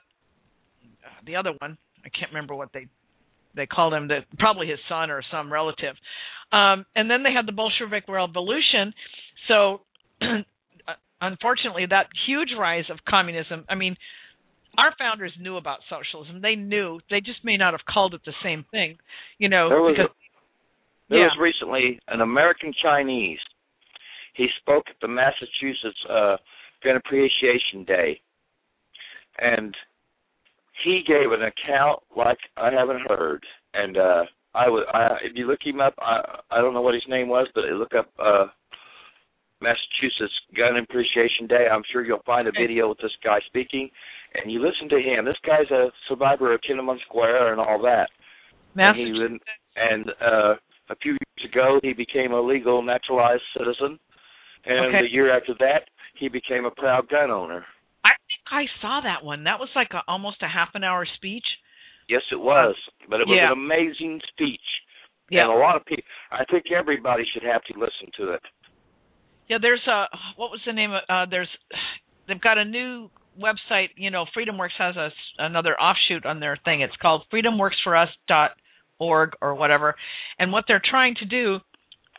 uh, the other one. I can't remember what they. They called him, the, probably his son or some relative. Um, and then they had the Bolshevik Revolution. So, unfortunately, that huge rise of communism, I mean, our founders knew about socialism. They knew. They just may not have called it the same thing, you know. There was, because, a, there yeah. was recently an American Chinese. He spoke at the Massachusetts uh, Gun Appreciation Day. And he gave an account like I haven't heard, and uh, I would. I, if you look him up, I I don't know what his name was, but look up uh, Massachusetts Gun Appreciation Day. I'm sure you'll find a video with this guy speaking, and you listen to him. This guy's a survivor of Tiananmen Square and all that. Massachusetts. And, he, and uh, a few years ago, he became a legal naturalized citizen, and okay. the year after that, he became a proud gun owner. I think I saw that one. That was like a, almost a half an hour speech. Yes, it was, but it was yeah. an amazing speech. Yeah. And a lot of people, I think everybody should have to listen to it. Yeah, there's a, what was the name of, uh, there's, they've got a new website, you know, FreedomWorks has a, another offshoot on their thing. It's called freedom works for us dot org or whatever. And what they're trying to do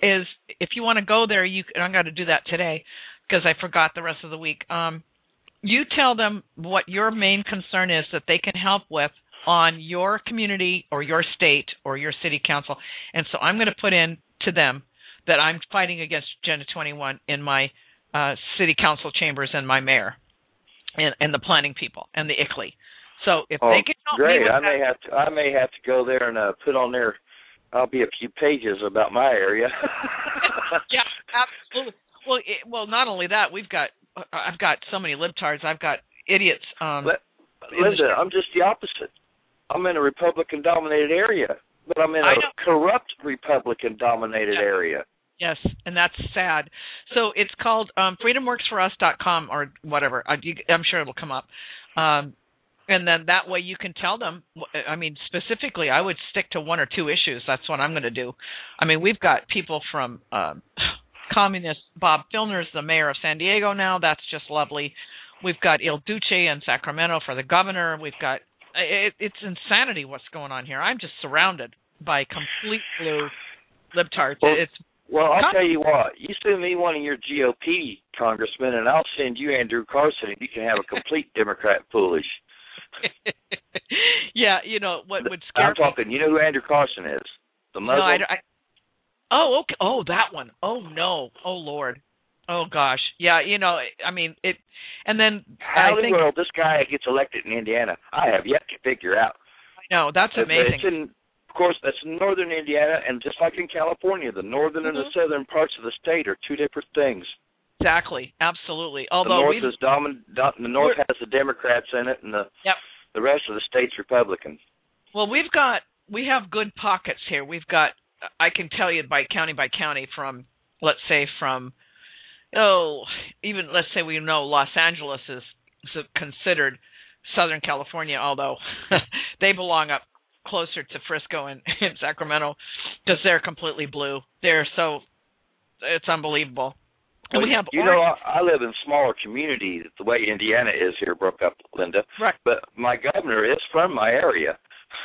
is if you want to go there, you and I'm going to do that today because I forgot the rest of the week. Um, you tell them what your main concern is that they can help with on your community or your state or your city council. And so I'm going to put in to them that I'm fighting against Agenda twenty-one in my uh, city council chambers and my mayor and, and the planning people and the I C L E. So if oh, they can help great. me with I that, may have to. I may have to go there and uh, put on there. I'll be a few pages about my area. Yeah, absolutely. Well, it, well, not only that, we've got. I've got so many libtards. I've got idiots. Um, but, Linda, I'm just the opposite. I'm in a Republican-dominated area, but I'm in a corrupt Republican-dominated yeah. area. Yes, and that's sad. So it's called um, freedom works for us dot com or whatever. I, you, I'm sure it'll come up. Um, and then that way you can tell them, I mean, specifically, I would stick to one or two issues. That's what I'm going to do. I mean, we've got people from um, communist Bob Filner's the mayor of San Diego now. That's just lovely. We've got Il Duce in Sacramento for the governor. We've got, it, it's insanity what's going on here. I'm just surrounded by complete blue libtards. Well, it's Well, I'll tell you what. You send me one of your G O P congressmen, and I'll send you Andrew Carson, and you can have a complete Democrat foolish. Yeah, you know what would scare I'm talking. Me. You know who Andrew Carson is? The Muslim. No, I, I, oh, okay. Oh, that one. Oh no. Oh Lord. Oh gosh. Yeah. You know. I mean it. And then how I in think, the world this guy gets elected in Indiana? I have yet to figure out. I know that's amazing. It's in, of course, that's northern Indiana, and just like in California, the northern mm-hmm. and the southern parts of the state are two different things. Exactly. Absolutely. Although the north is domin- the north has the Democrats in it, and the yep. the rest of the state's Republican. Well, we've got we have good pockets here. We've got I can tell you by county by county from let's say from oh even let's say we know Los Angeles is considered Southern California, although they belong up closer to Frisco and, and Sacramento because they're completely blue. They're so it's unbelievable. And well, we have you orange. know, I, I live in smaller communities the way Indiana is here, broke up, Linda. Right. But my governor is from my area.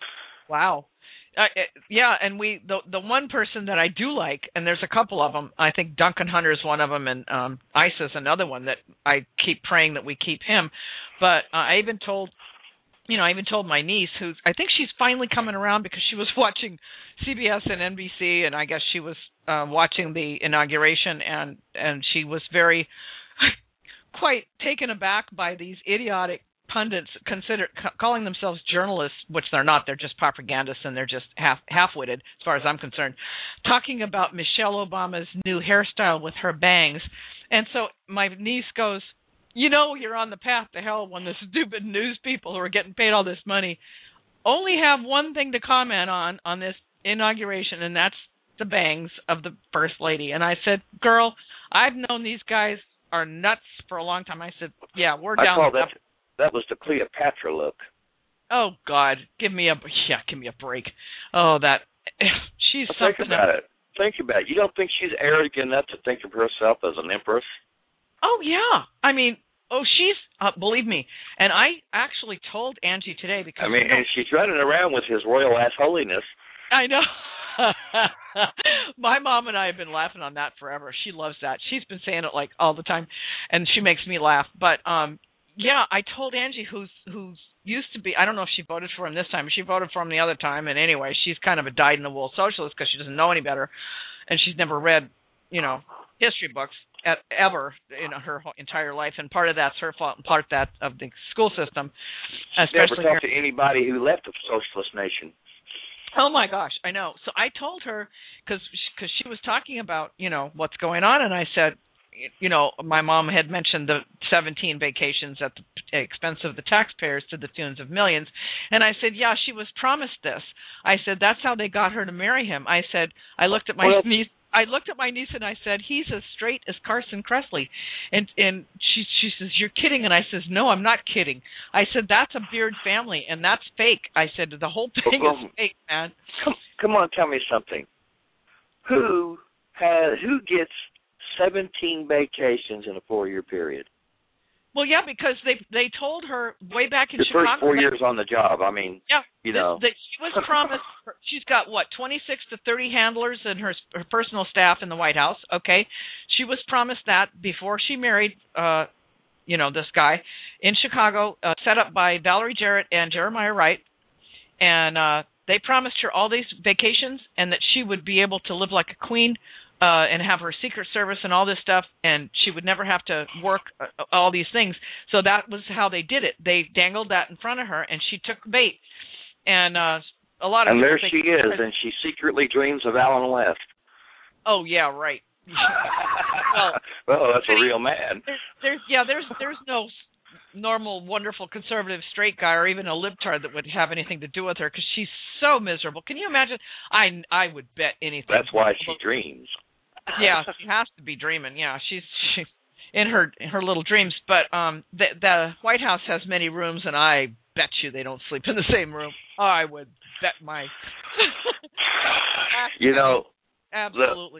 Wow. Uh, yeah, and we the the one person that I do like, and there's a couple of them. I think Duncan Hunter is one of them, and um, Ice is another one that I keep praying that we keep him. But uh, I even told, you know, I even told my niece, who's I think she's finally coming around because she was watching C B S and N B C, and I guess she was uh, watching the inauguration, and and she was very quite taken aback by these idiotic pundits consider ca- calling themselves journalists, which they're not. They're just propagandists, and they're just half half-witted, as far as I'm concerned, talking about Michelle Obama's new hairstyle with her bangs. And so my niece goes, you know, you're on the path to hell when the stupid news people who are getting paid all this money only have one thing to comment on on this inauguration, and that's the bangs of the First Lady. And I said, girl, I've known these guys are nuts for a long time. I said, yeah, we're down. I call that, that was the Cleopatra look. Oh, God, give me a, yeah, give me a break. Oh, that, she's well, something. Think about else. it. Think about it. You don't think she's arrogant enough to think of herself as an empress? Oh, yeah. I mean, oh, she's, uh, believe me. And I actually told Angie today because. I mean, you know, and she's running around with his royal ass holiness. I know. My mom and I have been laughing on that forever. She loves that. She's been saying it like all the time, and she makes me laugh. But um, yeah, I told Angie, who's who's used to be. I don't know if she voted for him this time. She voted for him the other time, and anyway, she's kind of a dyed-in-the-wool socialist because she doesn't know any better, and she's never read, you know, history books at, ever in her whole entire life. And part of that's her fault, and part of that of the school system. She's especially never talked her- to anybody who left a socialist nation. Oh, my gosh, I know. So I told her, because because she was talking about, you know, what's going on, and I said, you know, my mom had mentioned the seventeen vacations at the expense of the taxpayers to the tunes of millions, and I said, yeah, she was promised this. I said, that's how they got her to marry him. I said, I looked at my well, niece. I looked at my niece and I said, he's as straight as Carson Kressley. And and she she says, you're kidding. And I says, no, I'm not kidding. I said, that's a Beard family, and that's fake. I said, the whole thing well, is fake, man. Come, come on, tell me something. Who has who gets seventeen vacations in a four-year period? Well, yeah, because they they told her way back in the Chicago. first four that, years on the job. I mean, yeah, you that, know, that she was promised. She's got what twenty-six to thirty handlers and her her personal staff in the White House. Okay, she was promised that before she married, uh, you know, this guy in Chicago, uh, set up by Valerie Jarrett and Jeremiah Wright, and uh, they promised her all these vacations and that she would be able to live like a queen. Uh, and have her Secret Service and all this stuff, and she would never have to work uh, all these things. So that was how they did it. They dangled that in front of her, and she took bait. And uh, a lot of and there think, she is, and she secretly dreams of Alan West. Oh yeah, right. well, well, that's a real man. There's, there's yeah, there's there's no normal, wonderful, conservative, straight guy, or even a libtard that would have anything to do with her because she's so miserable. Can you imagine? I I would bet anything. That's why she dreams. Yeah, she has to be dreaming. Yeah, she's she, in her in her little dreams. But um, the, the White House has many rooms, and I bet you they don't sleep in the same room. Oh, I would bet my. you know, absolutely.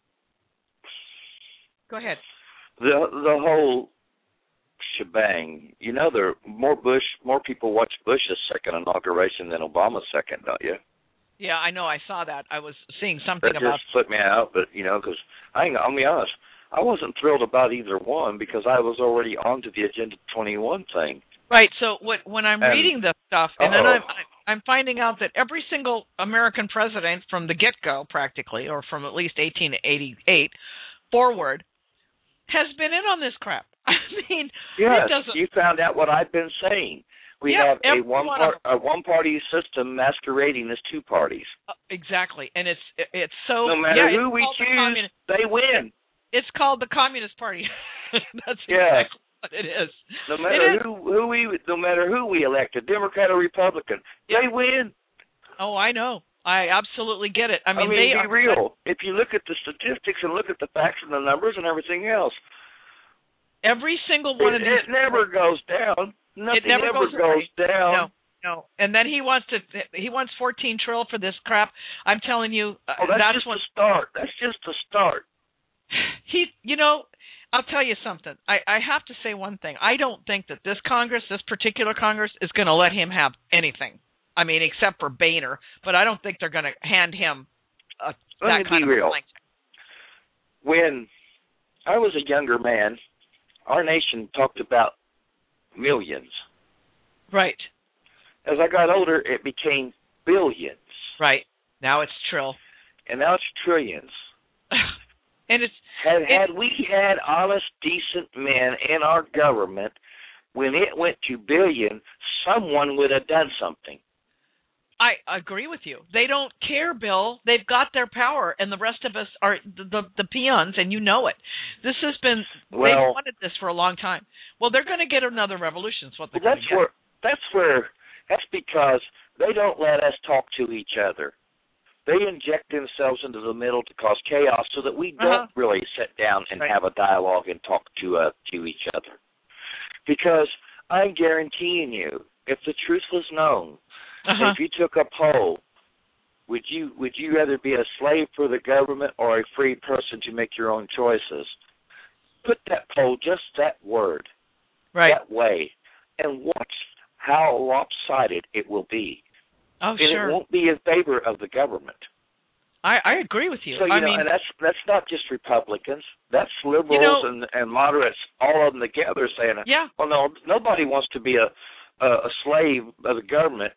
The, Go ahead. The the whole shebang. You know, there more Bush, more people watch Bush's second inauguration than Obama's second, don't you? Yeah, I know. I saw that. I was seeing something that about. That just put me out, but you know, because I, I'll be honest, I wasn't thrilled about either one because I was already on to the Agenda twenty-one thing. Right. So what, when I'm and, reading this stuff, and uh-oh. then I'm I'm finding out that every single American president from the get-go, practically, or from at least eighteen eighty-eight forward, has been in on this crap. I mean, yes, it doesn't. You found out what I've been saying. We yeah, have a one one part, a one party system masquerading as two parties. Uh, exactly, and it's it's so. No matter yeah, who we choose, the they win. It's called the Communist Party. That's yeah. exactly what it is. No matter it who who we no matter who we elect, a Democrat or Republican, yeah. they win. Oh, I know. I absolutely get it. I mean, I mean they be are real. If you look at the statistics and look at the facts and the numbers and everything else, every single one it, of these. It never goes down. Nothing it never ever goes, goes down. No, no. And then he wants to. He wants fourteen trill for this crap. I'm telling you, uh, oh, that's, that's just what, the start. That's just the start. He, you know, I'll tell you something. I, I have to say one thing. I don't think that this Congress, this particular Congress, is going to let him have anything. I mean, except for Boehner, but I don't think they're going to hand him a, Let that me kind be of real. blank. When I was a younger man, our nation talked about millions. Right. As I got older, it became billions. Right. Now it's trill. And now it's trillions. and it's had it, had we had honest, decent men in our government, when it went to billion, someone would have done something. I agree with you. They don't care, Bill. They've got their power, and the rest of us are the the, the peons, and you know it. This has been well, they've wanted this for a long time. Well, they're going to get another revolution. Is what they're well, going that's to get. where that's where that's because they don't let us talk to each other. They inject themselves into the middle to cause chaos, so that we don't uh-huh. really sit down and right. have a dialogue and talk to uh, to each other. Because I'm guaranteeing you, if the truth was known, uh-huh. if you took a poll, would you would you rather be a slave for the government or a free person to make your own choices? Put that poll, just that word, right. that way, and watch how lopsided it will be. Oh, and sure. it won't be in favor of the government. I, I agree with you. So you I know, mean, and that's that's not just Republicans. That's liberals you know, and and moderates, all of them together, saying, yeah. "Well, no, nobody wants to be a a, a slave of the government."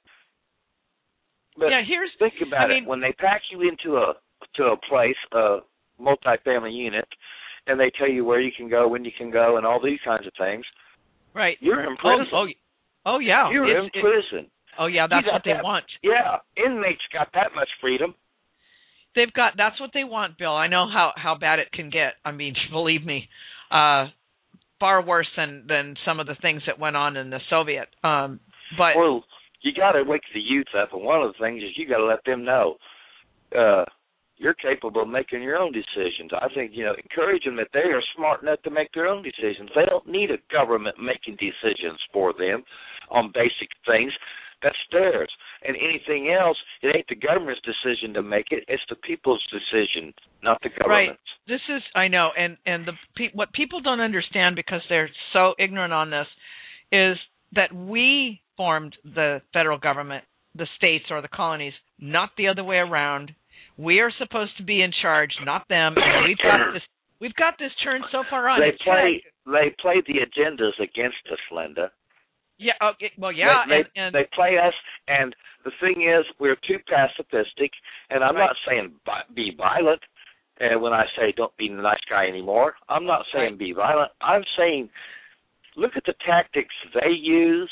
But yeah, here's think about I mean, it: when they pack you into a to a place, a multi-family unit, and they tell you where you can go, when you can go, and all these kinds of things, right? You're in prison. Oh, oh, oh yeah. You're it's, in prison. It, oh yeah, that's what they that, want. Yeah, inmates got that much freedom. They've got that's what they want, Bill. I know how, how bad it can get. I mean, believe me, uh, far worse than, than some of the things that went on in the Soviet. Um, but well, you got to wake the youth up, and one of the things is you got to let them know uh, you're capable of making your own decisions. I think you know, encourage them that they are smart enough to make their own decisions. They don't need a government making decisions for them on basic things. That's theirs. And anything else, it ain't the government's decision to make it. It's the people's decision, not the government's. Right. This is, I know, and, and the pe- what people don't understand because they're so ignorant on this is that we formed the federal government, the states or the colonies, not the other way around. We are supposed to be in charge, not them. And we've got this, we've got this turned so far on. They it's play, sad. they play the agendas against us, Linda. Yeah. Okay, well, yeah. They, and, and, they play us, and the thing is, we're too pacifistic. And I'm right. not saying be violent. And when I say don't be the nice guy anymore, I'm not saying right. be violent. I'm saying look at the tactics they use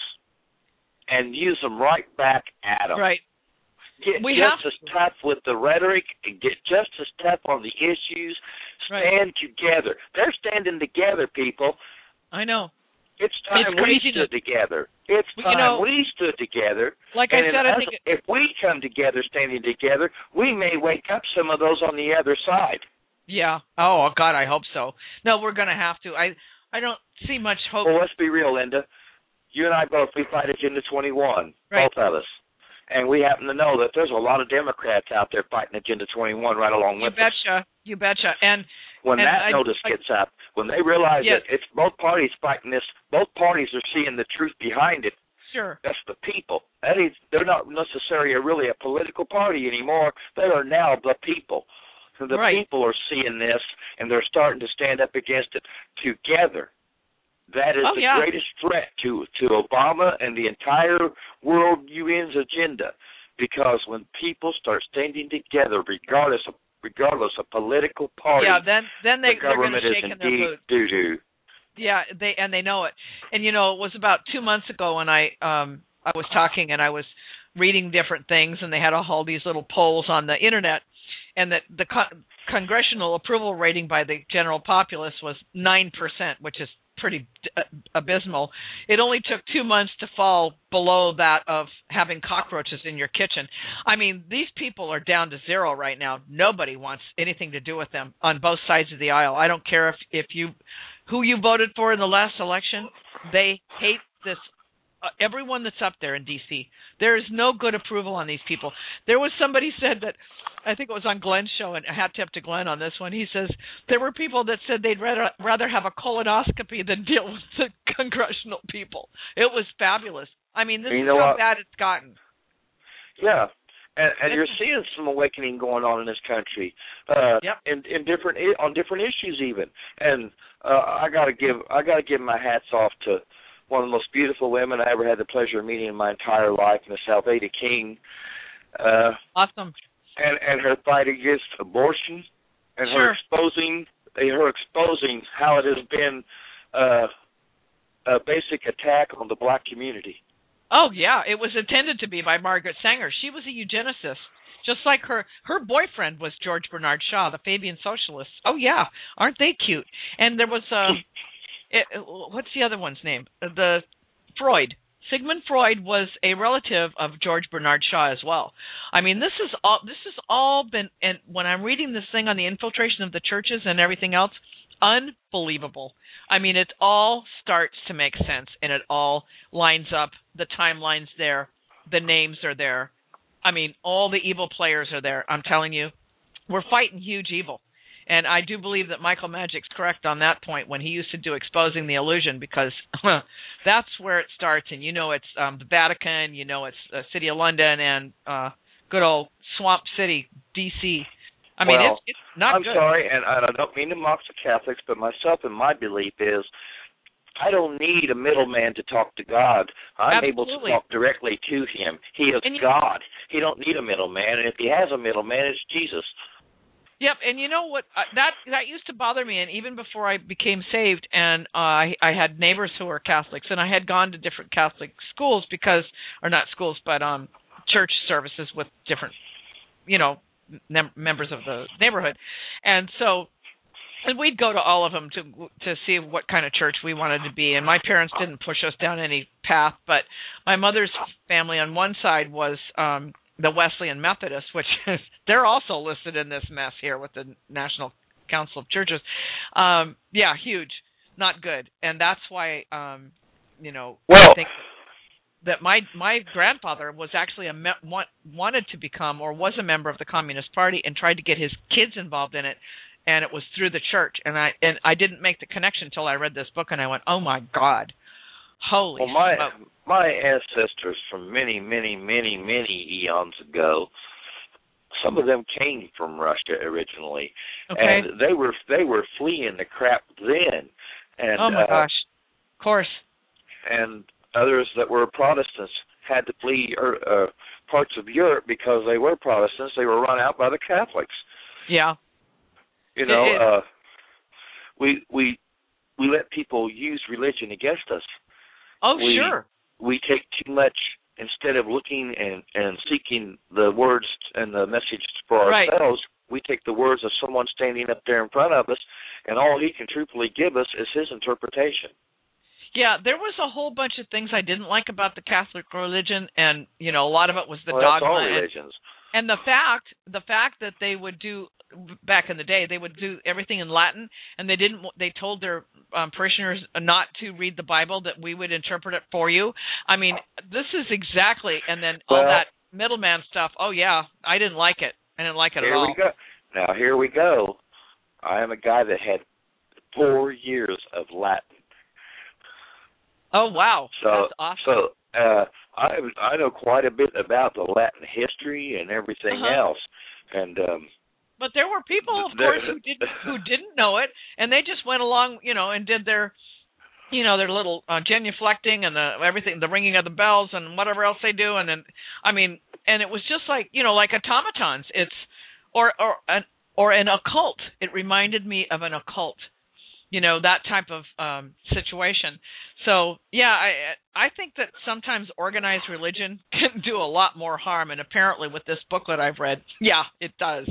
and use them right back at them. Right. Get we just have as tough with the rhetoric and get just as tough on the issues. Stand right. together. They're standing together, people. I know. It's time it's we crazy stood to, together. It's time you know, we stood together. Like and I said, I as, think it, if we come together, standing together, we may wake up some of those on the other side. Yeah. Oh, God, I hope so. No, we're going to have to. I I don't see much hope. Well, let's be real, Linda. You and I both, we fight Agenda twenty-one, right. both of us. And we happen to know that there's a lot of Democrats out there fighting Agenda twenty-one right along you with betcha. us. You betcha. And when and that I, notice I, gets up, when they realize yes. that it's both parties fighting this, both parties are seeing the truth behind it. Sure. That's the people. That is, they're not necessarily a, really a political party anymore. They are now the people. So the right. people are seeing this, and they're starting to stand up against it together. That is oh, the yeah. greatest threat to, to Obama and the entire world U N's agenda, because when people start standing together, regardless of regardless of political party, yeah, then then they, the they're going to government is shake in their indeed boots. doo-doo. Yeah, they and they know it. And you know, it was about two months ago when I um I was talking and I was reading different things, and they had all these little polls on the internet, and that the con- congressional approval rating by the general populace was nine percent, which is pretty uh, abysmal. It only took two months to fall below that of having cockroaches in your kitchen. I mean, these people are down to zero right now. Nobody wants anything to do with them on both sides of the aisle. I don't care if, if you who you voted for in the last election. They hate this. Uh, everyone that's up there in D C, there is no good approval on these people. There was somebody said that, I think it was on Glenn's show, and a hat tip to Glenn on this one. He says there were people that said they'd rather, rather have a colonoscopy than deal with the congressional people. It was fabulous. I mean, this you is know how what? bad it's gotten. Yeah. And, and you're seeing some awakening going on in this country, uh, yep. in, in different on different issues even. And uh, I gotta give I gotta give my hats off to one of the most beautiful women I ever had the pleasure of meeting in my entire life, Miss Alveda King. Uh, awesome. And and her fight against abortion, and sure. her exposing her exposing how it has been uh, a basic attack on the black community. Oh, yeah. It was intended to be by Margaret Sanger. She was a eugenicist, just like her. Her boyfriend was George Bernard Shaw, the Fabian Socialist. Oh, yeah. Aren't they cute? And there was, uh, it, what's the other one's name? The Freud. Sigmund Freud was a relative of George Bernard Shaw as well. I mean, this is all, this has all been, and when I'm reading this thing on the infiltration of the churches and everything else, unbelievable. I mean, it all starts to make sense, and it all lines up. The timeline's there. The names are there. I mean, all the evil players are there. I'm telling you, we're fighting huge evil. And I do believe that Michael Magic's correct on that point when he used to do Exposing the Illusion, because that's where it starts. And you know it's um, the Vatican, you know it's the City of London, and uh, good old Swamp City, D C I mean, well, it's, it's not I'm good. sorry, and I don't mean to mock the Catholics, but myself and my belief is I don't need a middleman to talk to God. I'm Absolutely. able to talk directly to him. He is and you, God. He don't need a middleman, and if he has a middleman, it's Jesus. Yep, and you know what? Uh, that that used to bother me, and even before I became saved, and uh, I, I had neighbors who were Catholics, and I had gone to different Catholic schools because, or not schools, but um, church services with different, you know, mem- members of the neighborhood, and so, and we'd go to all of them to to see what kind of church we wanted to be, and my parents didn't push us down any path, but my mother's family on one side was um, the Wesleyan Methodists, which is, they're also listed in this mess here with the National Council of Churches. Um, yeah, huge, not good, and that's why, um, you know, well, I think that my my grandfather was actually a me- want, wanted to become or was a member of the Communist Party and tried to get his kids involved in it, and it was through the church. And I and I didn't make the connection until I read this book, and I went, oh my God, holy. Well, my smoke. my ancestors from many, many, many, many eons ago, some of them came from Russia originally, Okay. and they were they were fleeing the crap then. And, oh my uh, gosh, of course. And others that were Protestants had to flee er, uh, parts of Europe because they were Protestants. They were run out by the Catholics. Yeah. You know, it, it, uh, we we we let people use religion against us. Oh, we, sure. We take too much instead of looking and, and seeking the words and the message for Right. ourselves. We take the words of someone standing up there in front of us, and all he can truthfully give us is his interpretation. Yeah, there was a whole bunch of things I didn't like about the Catholic religion, and you know, a lot of it was the well, dogma. That's all and, religions. and the fact, the fact that they would do back in the day, they would do everything in Latin, and they didn't. They told their um, parishioners not to read the Bible; that we would interpret it for you. I mean, this is exactly, and then all Well, that middleman stuff. Oh yeah, I didn't like it. I didn't like it here at all. we go. Now here we go. I am a guy that had four years of Latin. Oh wow, So, that's awesome. so uh, I I know quite a bit about the Latin history and everything Uh-huh. else, and um, But there were people, of there- course, who didn't who didn't know it, and they just went along, you know, and did their, you know, their little uh, genuflecting and the everything, the ringing of the bells and whatever else they do, and then, I mean, and it was just like, you know, like automatons. It's or or an or an occult. It reminded me of an occult, you know, that type of um, situation. So yeah, I I think that sometimes organized religion can do a lot more harm, and apparently with this booklet I've read, yeah, it does.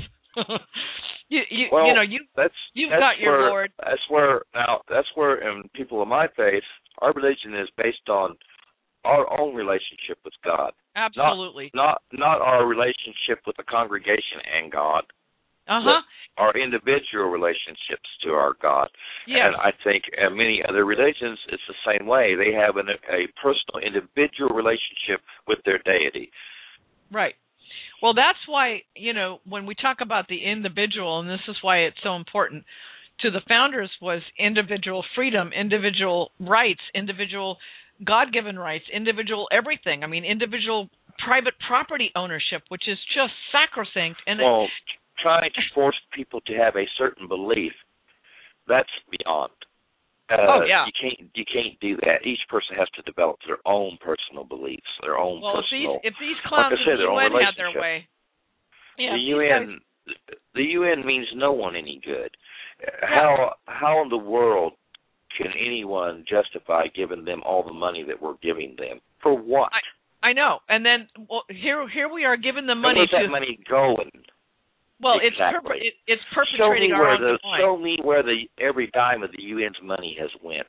you you, well, you know you that's you've that's got your where, Lord. That's where now that's where in people of my faith, our religion is based on our own relationship with God. Absolutely. Not not, not our relationship with the congregation and God. Uh huh. Our individual relationships to our God. Yes. And I think in many other religions, it's the same way. They have an, a personal, individual relationship with their deity. Right. Well, that's why, you know, when we talk about the individual, and this is why it's so important to the founders, was individual freedom, individual rights, individual God-given rights, individual everything. I mean, individual private property ownership, which is just sacrosanct. And well, it, trying to force people to have a certain belief, that's beyond. Uh, oh yeah. You can't you can't do that. Each person has to develop their own personal beliefs, their own well, personal. if these if these clowns like I said, of the their U own N had their relationship. way, yeah, the these U N guys, the U N means no one any good. How how in the world can anyone justify giving them all the money that we're giving them? For what? I, I know. And then well, here here we are giving them And money where's to that money going? Well, exactly. it's perp- it, it's show perpetrating me our where own the decline. show me where the every dime of the U N's money has went.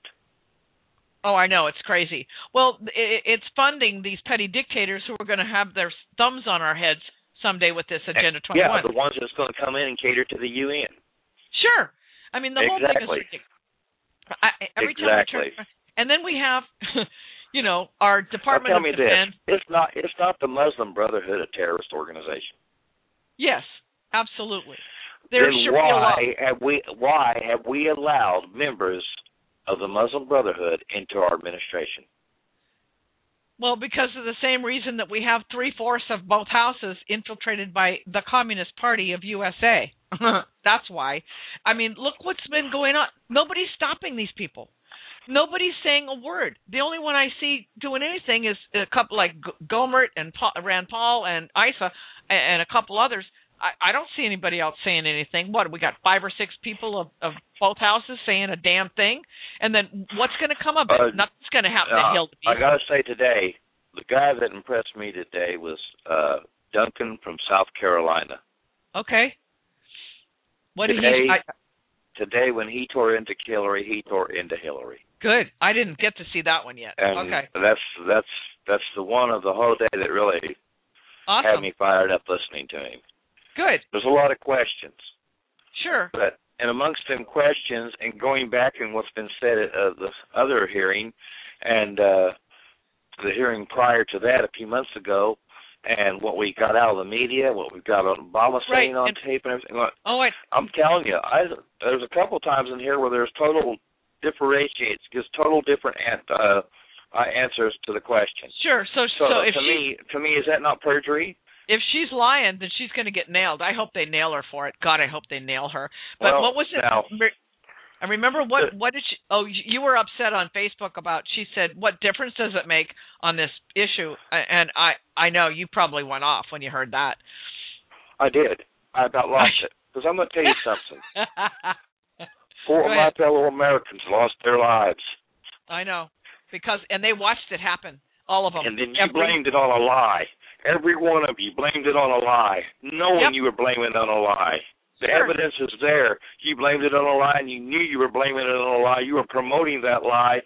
Oh, I know, it's crazy. Well, it, it's funding these petty dictators who are going to have their thumbs on our heads someday with this Agenda twenty-one. Yeah, the ones that's going to come in and cater to the U N. Sure. I mean, the exactly. whole thing is ridiculous. I, every exactly. time I turn, and then we have, you know, our Department now, tell of me Defense. This. It's not. It's not the Muslim Brotherhood a terrorist organization. Yes, absolutely. There then should why be a law. have we? Why have we allowed members of the Muslim Brotherhood into our administration? Well, because of the same reason that we have three-fourths of both houses infiltrated by the Communist Party of U S A. That's why. I mean, look what's been going on. Nobody's stopping these people. Nobody's saying a word. The only one I see doing anything is a couple like Gohmert and Paul, Rand Paul and Issa and a couple others. I, I don't see anybody else saying anything. What, we got five or six people of, of both houses saying a damn thing? And then what's going to come of it? Uh, Nothing's going to happen uh, to Hill. I got to say today, the guy that impressed me today was uh, Duncan from South Carolina. Okay. What today, did he... I, today, when he tore into Hillary, he tore into Hillary. Good. I didn't get to see that one yet. And okay. that's that's that's the one of the whole day that really awesome. had me fired up listening to him. Good. There's a lot of questions. Sure. But and amongst them questions, and going back and what's been said at uh, the other hearing, and uh, the hearing prior to that a few months ago, and what we got out of the media, what we got on Obama saying right. on and, tape and everything. Look, oh, I, I'm telling you, I, there's a couple of times in here where there's total differentiates, gives total different uh, uh, answers to the question. Sure. So, so, so if to she, me, to me, is that not perjury? If she's lying, then she's going to get nailed. I hope they nail her for it. God, I hope they nail her. But well, what was it? Now, I remember what what did she? Oh, you were upset on Facebook about. She said, "What difference does it make on this issue?" And I I know you probably went off when you heard that. I did. I about lost it because I'm going to tell you something. Four of my fellow Americans lost their lives. I know because and they watched it happen. All of them. And then you Every, blamed it on a lie. Every one of you blamed it on a lie, knowing yep. you were blaming it on a lie. The sure. evidence is there. You blamed it on a lie, and you knew you were blaming it on a lie. You were promoting that lie.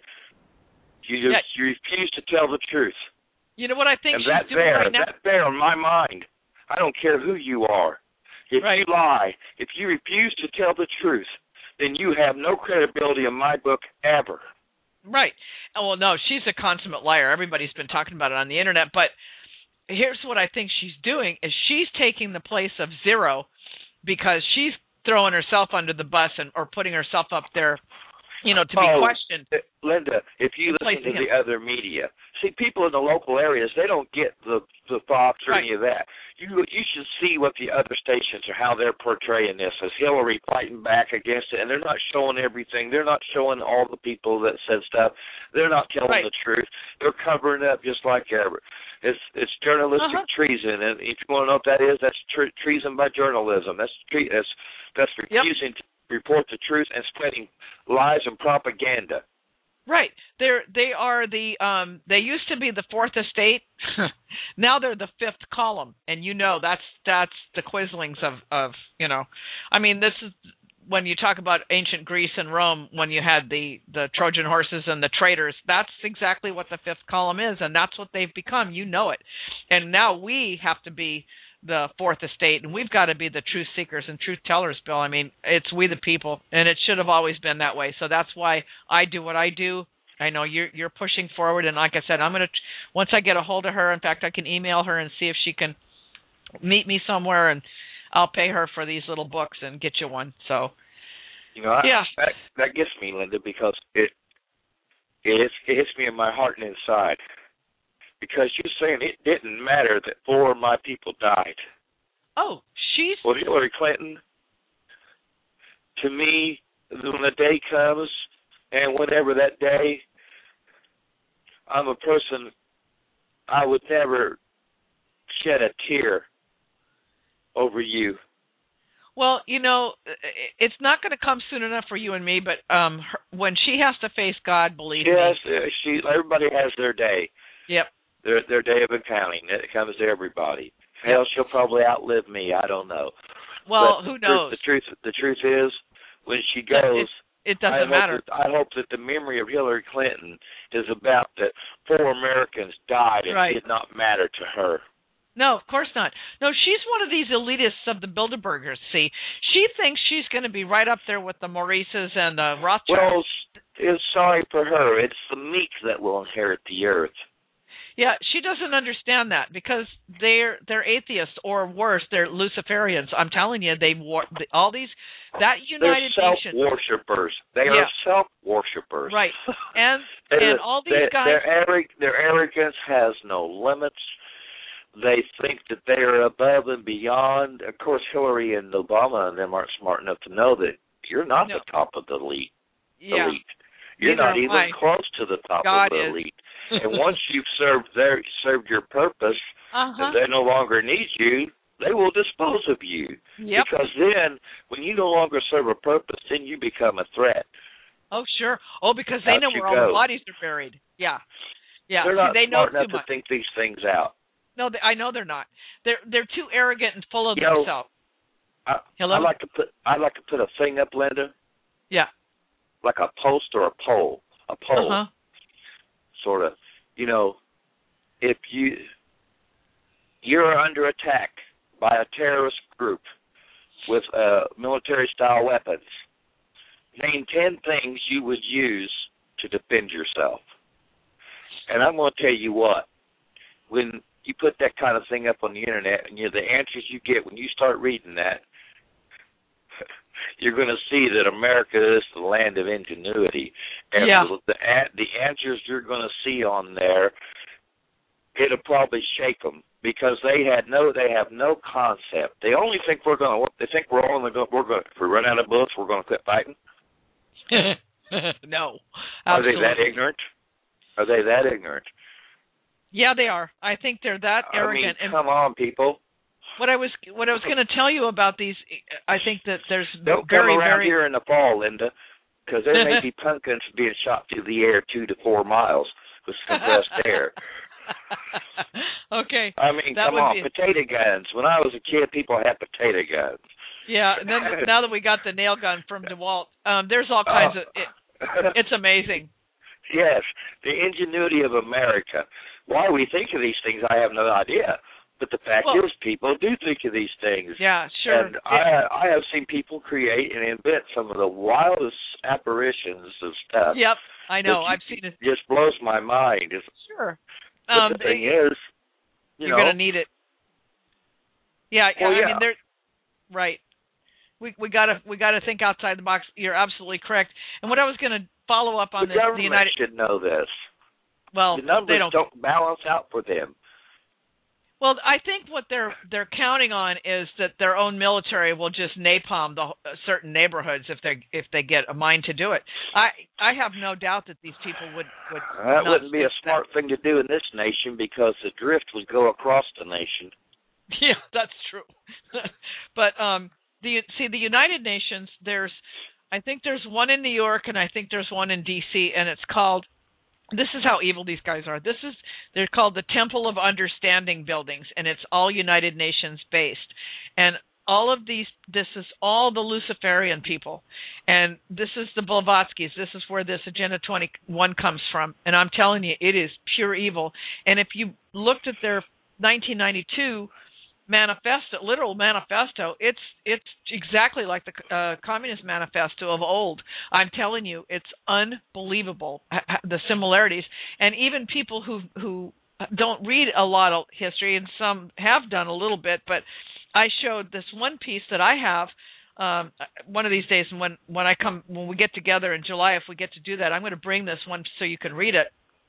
You just yeah. you refused to tell the truth. You know what I think and she's that doing there, right now? That there in my mind. I don't care who you are. If right. you lie, if you refuse to tell the truth, then you have no credibility in my book ever. Right. Well, no, she's a consummate liar. Everybody's been talking about it on the internet. But here's what I think she's doing is she's taking the place of Zero because she's throwing herself under the bus and or putting herself up there, you know, to be oh, questioned. Linda, if you listen to him. the other media, see, people in the local areas, they don't get the, the thoughts or right. any of that. You you should see what the other stations are, how they're portraying this as Hillary fighting back against it, and they're not showing everything. They're not showing all the people that said stuff. They're not telling right. the truth. They're covering up just like ever. It's it's journalistic uh-huh. treason, and if you want to know what that is, that's tre- treason by journalism. That's tre- that's that's refusing yep. to report the truth and spreading lies and propaganda. Right. They're they are the um they used to be the fourth estate. Now they're the fifth column. And you know that's that's the quislings of, of you know I mean this is when you talk about ancient Greece and Rome when you had the, the Trojan horses and the traitors, that's exactly what the fifth column is, and that's what they've become. You know it. And now we have to be the fourth estate, and we've got to be the truth seekers and truth tellers, Bill. I mean, it's we the people, and it should have always been that way. So that's why I do what I do. I know you're you're pushing forward, and like I said, I'm gonna once I get a hold of her. In fact, I can email her and see if she can meet me somewhere, and I'll pay her for these little books and get you one. So, you know, I, yeah, that that gets me, Linda, because it it hits, it hits me in my heart and inside. Because you're saying it didn't matter that four of my people died. Oh, she's... Well, Hillary Clinton, to me, when the day comes, and whenever that day, I'm a person, I would never shed a tear over you. Well, you know, it's not going to come soon enough for you and me, but um, her, when she has to face God, believe yes, me... Yes, she, everybody has their day. Yep. Their their day of accounting. It comes to everybody. Hell, she'll probably outlive me. I don't know. Well, but who knows? The truth, the truth is, when she goes, it, it doesn't I matter. That, I hope that the memory of Hillary Clinton is about that four Americans died and right. it did not matter to her. No, of course not. No, she's one of these elitists of the Bilderbergers, see. She thinks she's going to be right up there with the Maurices and the Rothschilds. Well, it's sorry for her. It's the meek that will inherit the earth. Yeah, she doesn't understand that because they're they're atheists or worse, they're Luciferians. I'm telling you, they war all these that United they're Nations self-worshippers. They yeah. are self-worshippers. Right, and and all these they, guys. Their, their arrogance has no limits. They think that they are above and beyond. Of course, Hillary and Obama and them aren't smart enough to know that you're not no. the top of the elite. Yeah. elite. You're Neither not even I. close to the top God of the is. elite. And once you've served their served your purpose, uh-huh. and they no longer need you, they will dispose of you. Yep. Because then, when you no longer serve a purpose, then you become a threat. Oh, sure. Oh, because they Out know you where go. all the bodies are buried. Yeah. Yeah. They're See, not they smart know enough too to much. think these things out. No, they, I know they're not. They're they're too arrogant and full of you know, themselves. I, Hello? I like to put I like to put a thing up, Linda. Yeah. Like a post or a poll, a poll, uh-huh. sort of. You know, if you you're under attack by a terrorist group with uh, military-style weapons, name ten things you would use to defend yourself. And I'm going to tell you what, when you put that kind of thing up on the internet, and you know, the answers you get when you start reading that, you're going to see that America is the land of ingenuity. And yeah. the, the, the answers you're going to see on there, it'll probably shake them because they had no, they have no concept. They only think we're going to, they think we're only going, we're going, if we run out of bullets, we're going to quit fighting. No, absolutely. Are they that ignorant? Are they that ignorant? Yeah, they are. I think they're that arrogant. I mean, come on, people. What I was what I was going to tell you about these, I think that there's Don't very, come around very... here in the fall, Linda, because there may be pumpkins being shot through the air two to four miles with compressed air. Okay. I mean, that come would on, be... potato guns. When I was a kid, people had potato guns. Yeah, and then now that we got the nail gun from DeWalt, um, there's all kinds uh, of... It, it's amazing. Yes, the ingenuity of America. Why we think of these things, I have no idea. But the fact well, is, people do think of these things. Yeah, sure. And I, I have seen people create and invent some of the wildest apparitions of stuff. Yep, I know. I've seen it. Just blows my mind. It's, sure. But um, the thing is, you you're know, going to need it. Yeah, well, I yeah. mean, there. Right. We we got to we got to think outside the box. You're absolutely correct. And what I was going to follow up on the this, government the United should know this. Well, the numbers they don't. don't balance out for them. Well, I think what they're they're counting on is that their own military will just napalm the uh, certain neighborhoods if they if they get a mind to do it. I I have no doubt that these people would would. That not wouldn't be a smart that. thing to do in this nation because the drift would go across the nation. Yeah, that's true. But um, the see the United Nations. There's, I think there's one in New York and I think there's one in D C and it's called. This is how evil these guys are. This is they're called the Temple of Understanding buildings, and it's all United Nations based. And all of these, this is all the Luciferian people, and this is the Blavatskys. This is where this Agenda twenty-one comes from. And I'm telling you, it is pure evil. And if you looked at their nineteen ninety-two manifesto, literal manifesto, it's it's exactly like the uh, Communist Manifesto of old. I'm telling you, it's unbelievable, the similarities. And even people who who don't read a lot of history, and some have done a little bit, but I showed this one piece that I have um, one of these days, and when, when I come, when we get together in July, if we get to do that, I'm going to bring this one so you can read it.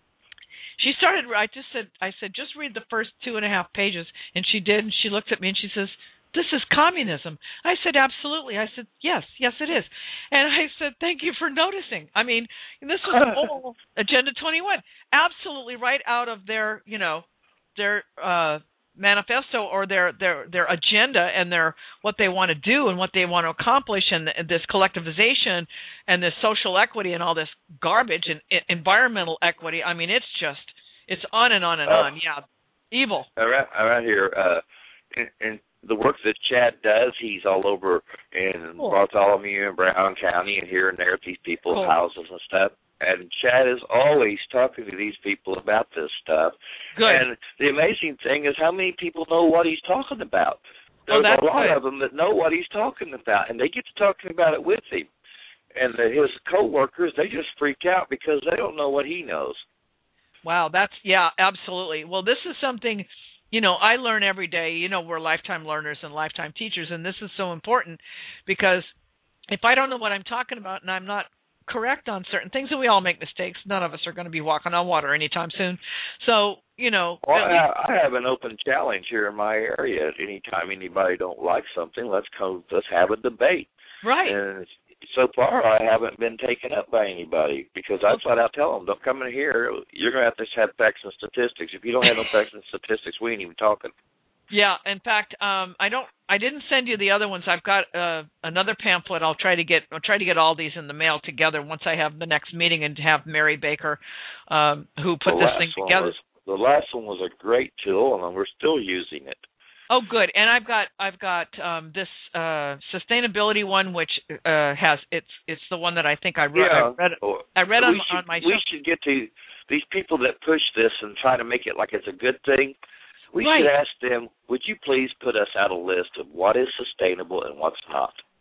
She started, I just said, I said, just read the first two and a half pages. And she did, and she looked at me and she says, this is communism. I said, absolutely. I said, yes, yes, it is. And I said, thank you for noticing. I mean, this was all Agenda twenty-one. Absolutely right out of their, you know, their uh, manifesto or their, their, their agenda and their what they want to do and what they want to accomplish and, and this collectivization and this social equity and all this garbage and, and environmental equity. I mean, it's just, it's on and on and uh, on. Yeah, evil. Around, around here, uh, and, and the work that Chad does, he's all over in cool. Bartholomew and Brown County and here and there at these people's cool. houses and stuff. And Chad is always talking to these people about this stuff. Good. And the amazing thing is how many people know what he's talking about. Well, There's that's a lot good. of them that know what he's talking about, and they get to talking about it with him. And the, his coworkers, they just freak out because they don't know what he knows. Wow, that's, yeah, absolutely. Well, this is something, you know, I learn every day. You know, we're lifetime learners and lifetime teachers, and this is so important because if I don't know what I'm talking about and I'm not correct on certain things, and we all make mistakes, none of us are going to be walking on water anytime soon. So, you know. Well, I, I have an open challenge here in my area. Anytime anybody don't like something, let's come, let's have a debate. Right. And so far, I haven't been taken up by anybody because I flat out tell them, don't come in here. You're going to have to have facts and statistics. If you don't have no facts and statistics, we ain't even talking. Yeah. In fact, um, I don't. I didn't send you the other ones. I've got uh, another pamphlet. I'll try to get. I'll try to get all these in the mail together once I have the next meeting and have Mary Baker, um, who put the this thing together. Was, the last one was a great tool, and we're still using it. Oh, good. And I've got I've got um, this uh, sustainability one, which uh, has it's it's the one that I think I read. Yeah. I read, I read on, should, on my. We should get to these people that push this and try to make it like it's a good thing. We right. should ask them, would you please put us out a list of what is sustainable and what's not?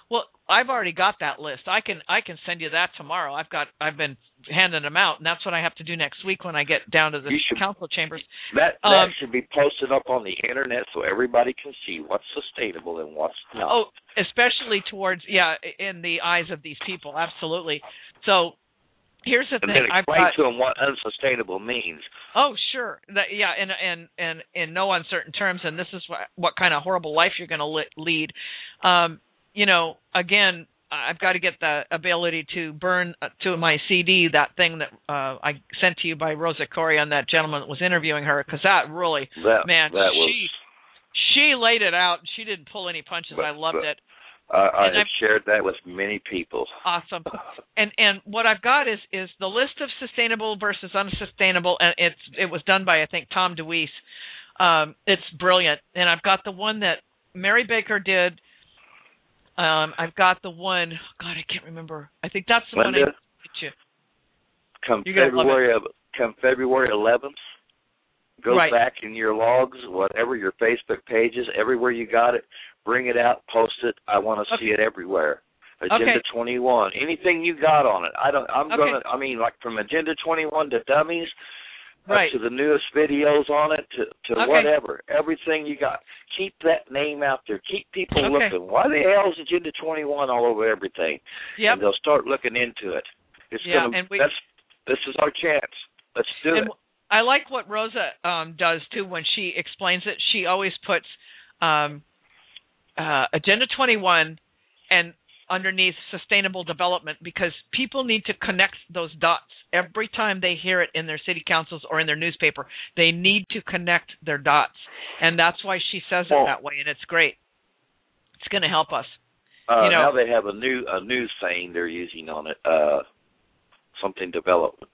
Well, I've already got that list. I can I can send you that tomorrow. I've got I've been handing them out, and that's what I have to do next week when I get down to the should, council chambers. That that um, should be posted up on the internet so everybody can see what's sustainable and what's not. Oh, especially towards yeah, in the eyes of these people, absolutely. So here's the and thing. then I've explain got, to them what unsustainable means. Oh, sure. That, yeah, and and and in no uncertain terms. And this is what, what kind of horrible life you're going to lead. Um, you know, again, I've got to get the ability to burn to my C D that thing that uh, I sent to you by Rosa Corey on that gentleman that was interviewing her, because that really, that, man, that she was, she laid it out. She didn't pull any punches. but, I loved but, it. Uh, I have I've, shared that with many people. Awesome. And and what I've got is is the list of sustainable versus unsustainable, and it's it was done by I think Tom DeWeese. Um, it's brilliant, and I've got the one that Mary Baker did. Um, I've got the one. God, I can't remember. I think that's the Linda, one I get you. Come You're February of come February eleventh, go right. back in your logs, whatever your Facebook pages, everywhere you got it, bring it out, post it. I want to okay. see it everywhere. Agenda okay. twenty-one, anything you got on it. I don't. I'm okay. gonna. I mean, like from Agenda twenty-one to dummies. Right. Up to the newest videos on it, to, to okay. whatever, everything you got. Keep that name out there. Keep people okay. looking. Why the hell is Agenda twenty-one all over everything? Yep. And they'll start looking into it. It's yeah, gonna. and we, that's this is our chance. Let's do and it. I like what Rosa um, does too when she explains it. She always puts um, uh, Agenda twenty-one and underneath sustainable development, because people need to connect those dots every time they hear it in their city councils or in their newspaper. They need to connect their dots, and that's why she says it well, that way, and it's great. It's going to help us. Uh, you know, now they have a new a new saying they're using on it. Uh, something development.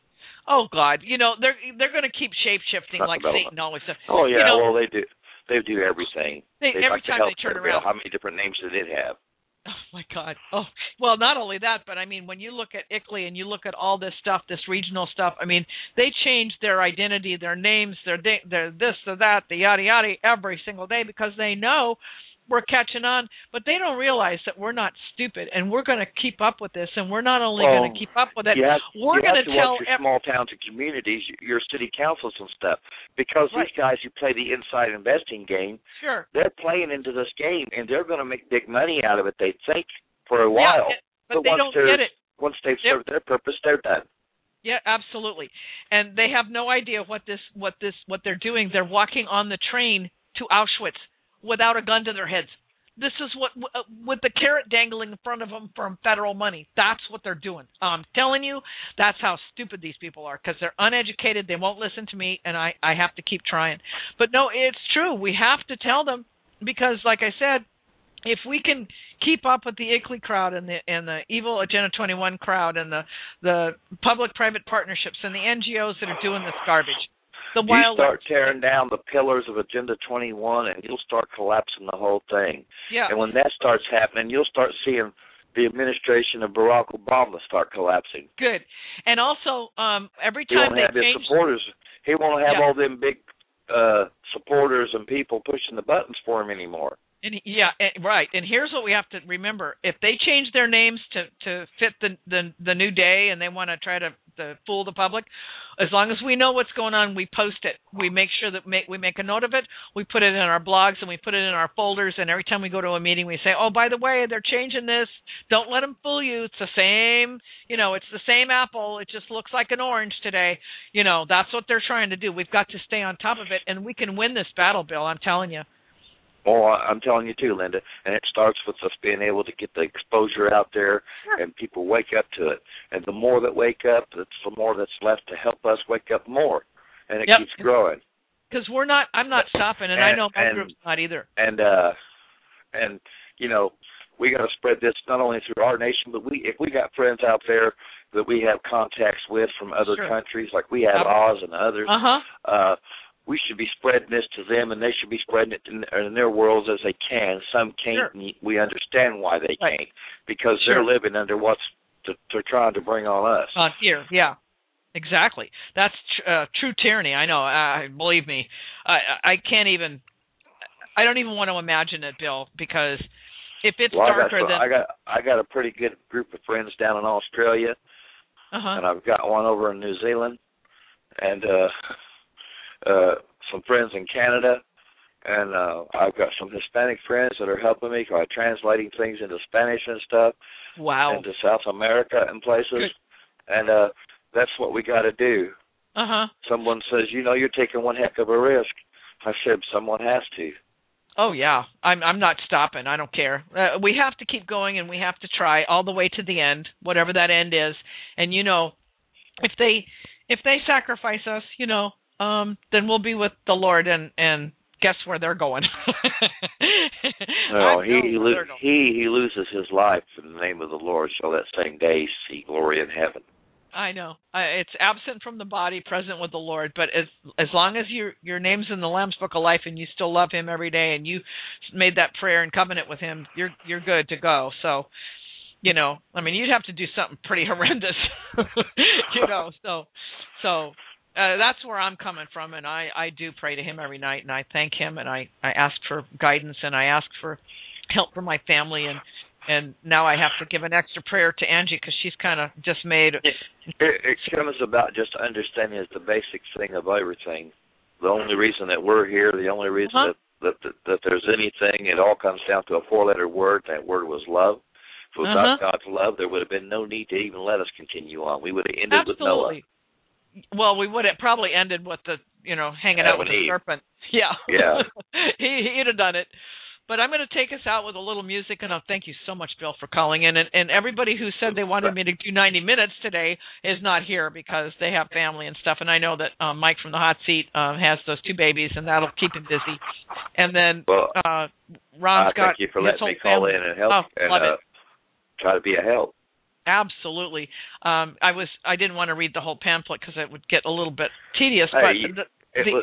Oh God, you know they're they're going to keep shape shifting like Satan always does. Oh yeah, you know, well they do they do everything. They, every like time they turn around. How many different names did it have? Oh my God! Oh well, not only that, but I mean, when you look at I C L I and you look at all this stuff, this regional stuff, I mean, they change their identity, their names, their their this, or that, the yada yada, every single day, because they know we're catching on. But they don't realize that we're not stupid, and we're going to keep up with this. And we're not only well, going to keep up with it, you have, we're going to watch tell your ev- small towns and communities, your city councils and stuff, because right. these guys who play the inside investing game, sure, they're playing into this game, and they're going to make big money out of it. They think. For a while, yeah, but, but they don't get it. Once they've they're, served their purpose, they're done. Yeah, absolutely. And they have no idea what this, what this, what they're doing. They're walking on the train to Auschwitz without a gun to their heads. This is what, with the carrot dangling in front of them from federal money. That's what they're doing. I'm telling you, that's how stupid these people are, because they're uneducated. They won't listen to me, and I, I have to keep trying. But no, it's true. We have to tell them, because, like I said, if we can keep up with the I C L I crowd and the and the evil Agenda twenty-one crowd and the the public-private partnerships and the N G Os that are doing this garbage, the you wild start tearing down the pillars of Agenda twenty-one, and you'll start collapsing the whole thing. Yeah. And when that starts happening, you'll start seeing the administration of Barack Obama start collapsing. Good. And also, um, every he time won't they have change, his supporters, he won't have yeah. all them big uh, supporters and people pushing the buttons for him anymore. And yeah, and, right. And here's what we have to remember: if they change their names to, to fit the, the the new day, and they want to try to, to fool the public, as long as we know what's going on, we post it. We make sure that make, we make a note of it. We put it in our blogs and we put it in our folders. And every time we go to a meeting, we say, "Oh, by the way, they're changing this. Don't let them fool you. It's the same. You know, it's the same apple. It just looks like an orange today." You know, that's what they're trying to do. We've got to stay on top of it, and we can win this battle, Bill. I'm telling you. Well, I'm telling you too, Linda, and it starts with us being able to get the exposure out there, sure. and people wake up to it. And the more that wake up, it's the more that's left to help us wake up more, and it yep. keeps growing. Because we're not, I'm not stopping, and, and I know my and, group's not either. And uh, and you know, we got to spread this not only through our nation, but we if we got friends out there that we have contacts with from other sure. countries, like we have Oz and others. Uh-huh. Uh, we should be spreading this to them, and they should be spreading it in, in their worlds as they can. Some can't, sure. and we understand why they right. can't, because sure. they're living under what's to, they're trying to bring on us. On here, yeah, exactly. That's tr- uh, true tyranny. I know. Uh, believe me, I, I can't even. I don't even want to imagine it, Bill, because If it's well, darker I got, than I got I got a pretty good group of friends down in Australia, uh-huh. and I've got one over in New Zealand, and uh, uh, some friends in Canada, and uh, I've got some Hispanic friends that are helping me, by translating things into Spanish and stuff. Wow. Into South America and places, Good. and uh, that's what we got to do. Uh huh. Someone says, you know, you're taking one heck of a risk. I said, someone has to. Oh yeah, I'm I'm not stopping. I don't care. Uh, we have to keep going, and we have to try all the way to the end, whatever that end is. And you know, if they if they sacrifice us, you know, um, then we'll be with the Lord, and and guess where they're going? No, he he, lo- he he loses his life in the name of the Lord, shall that same day see glory in heaven. I know. Uh, it's absent from the body, present with the Lord. But as as long as your your name's in the Lamb's Book of Life and you still love Him every day and you made that prayer and covenant with Him, you're you're good to go. So, you know, I mean, you'd have to do something pretty horrendous, you know. So, so uh, that's where I'm coming from, and I I do pray to Him every night, and I thank Him, and I I ask for guidance, and I ask for help for my family, and. And now I have to give an extra prayer to Angie because she's kind of just made. It, it, it comes about just understanding is the basic thing of everything. The only reason that we're here, the only reason uh-huh. that, that, that that there's anything, it all comes down to a four-letter word. That word was love. If it was uh-huh. not God's love, there would have been no need to even let us continue on. We would have ended Absolutely. with Noah. Well, we would have probably ended with the, you know, hanging out with the serpent. Yeah. Yeah. he, he'd have done it. But I'm going to take us out with a little music, and I'll thank you so much, Bill, for calling in. And, and everybody who said they wanted me to do ninety minutes today is not here because they have family and stuff. And I know that um, Mike from the hot seat uh, has those two babies, and that'll keep him busy. And then well, uh, Ron's uh, got thank you for letting me family. call in and help Oh, and love uh, it. try to be a help. Absolutely. Um, I was I didn't want to read the whole pamphlet because it would get a little bit tedious. Hey, but the, the was,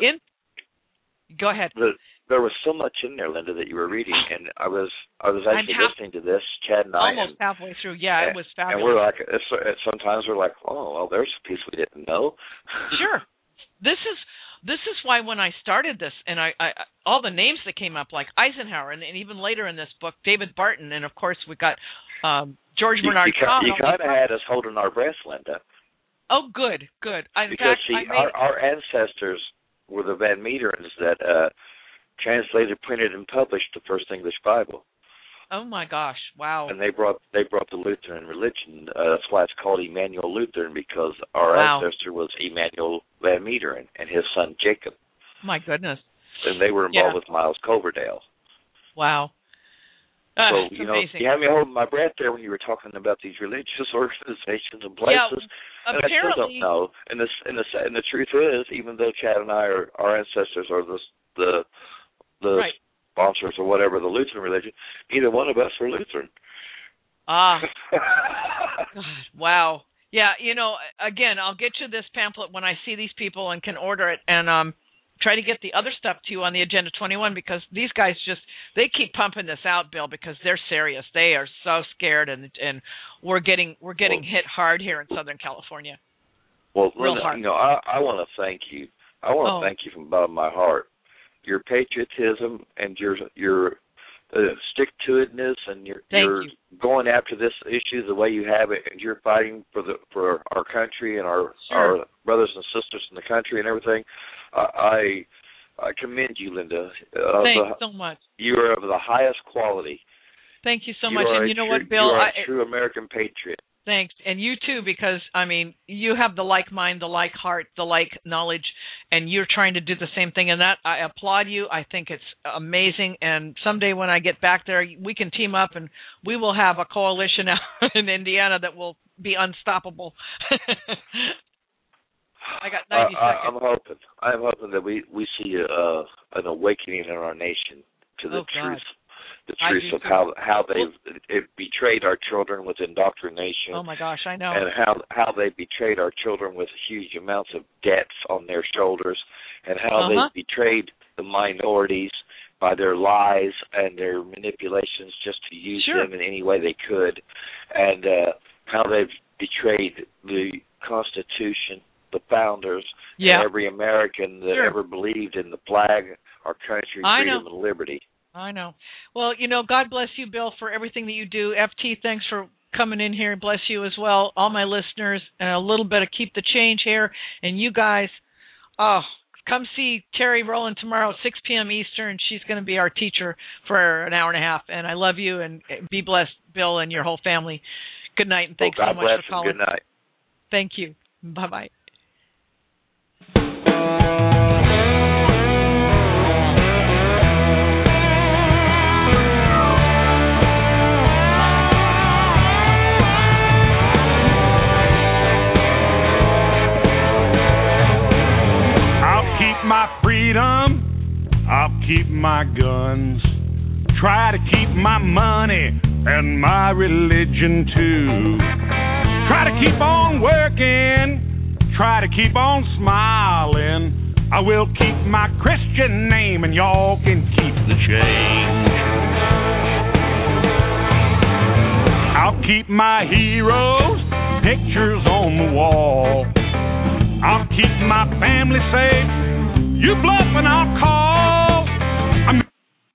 in, go ahead. The, There was so much in there, Linda, that you were reading, and I was I was actually half, listening to this, Chad and I. Almost and, halfway through, yeah, and, it was fabulous. And we're like, it's, it's, sometimes we're like, oh, well, there's a piece we didn't know. Sure. This is this is why when I started this, and I, I all the names that came up, like Eisenhower, and, and even later in this book, David Barton, and of course we got um, George you, Bernard Shaw. You, you kind of had us holding our breath, Linda. Oh, good, good. In because fact, see, I made, our, our ancestors were the Van Meterens that. Uh, translated, printed, and published the first English Bible. Oh my gosh! Wow. And they brought they brought the Lutheran religion. Uh, that's why it's called Emmanuel Lutheran, because our wow. ancestor was Emmanuel Van Meteren and his son Jacob. My goodness. And they were involved yeah. with Miles Coverdale. Wow. Uh, so you know, amazing. you had me holding my breath there when you were talking about these religious organizations and places. Yeah, and apparently, I still don't know. And the and the and the truth is, even though Chad and I are our ancestors are the the the right. sponsors or whatever, the Lutheran religion, neither one of us are Lutheran. Ah. God, wow. Yeah, you know, again, I'll get you this pamphlet when I see these people and can order it, and um, try to get the other stuff to you on the Agenda twenty-one, because these guys just, they keep pumping this out, Bill, because they're serious. They are so scared, and and we're getting we're getting well, hit hard here in Southern California. Well, Real Linda, hard. you know, I, I want to thank you. I want to oh. thank you from the bottom of my heart. Your patriotism and your your uh, stick-to-itness and your Thank you're you. going after this issue the way you have it, and you're fighting for the for our country and our sure. our brothers and sisters in the country and everything. Uh, I I commend you, Linda. Uh, Thanks the, so much. You are of the highest quality. Thank you so you much. And you know true, what, Bill? You are I, a true American patriot. Thanks. And you too, because, I mean, you have the like mind, the like heart, the like knowledge, and you're trying to do the same thing. And that, I applaud you. I think it's amazing. And someday when I get back there, we can team up and we will have a coalition out in Indiana that will be unstoppable. I got ninety uh, seconds. I'm hoping. I'm hoping that we, we see uh, an awakening in our nation to the oh, truth. God. The truth of how how they've it betrayed our children with indoctrination. Oh my gosh, I know. And how how they betrayed our children with huge amounts of debts on their shoulders, and how uh-huh. they betrayed the minorities by their lies and their manipulations just to use sure. them in any way they could, and uh, how they've betrayed the Constitution, the founders, yeah. and every American that sure. ever believed in the flag, our country, I freedom, know. and liberty. I know. Well, you know, God bless you, Bill, for everything that you do. F T, thanks for coming in here. Bless you as well. All my listeners, and a little bit of Keep the Change here. And you guys, oh, come see Terry Rowland tomorrow at six p.m. Eastern. She's going to be our teacher for an hour and a half. And I love you, and be blessed, Bill, and your whole family. Good night, and thanks oh, God so much bless for calling. Good night. Thank you. Bye-bye. I'll keep my guns, try to keep my money and my religion too. Try to keep on working, try to keep on smiling. I will keep my Christian name and y'all can keep the change. I'll keep my heroes' pictures on the wall. I'll keep my family safe. You bluff and I'll call.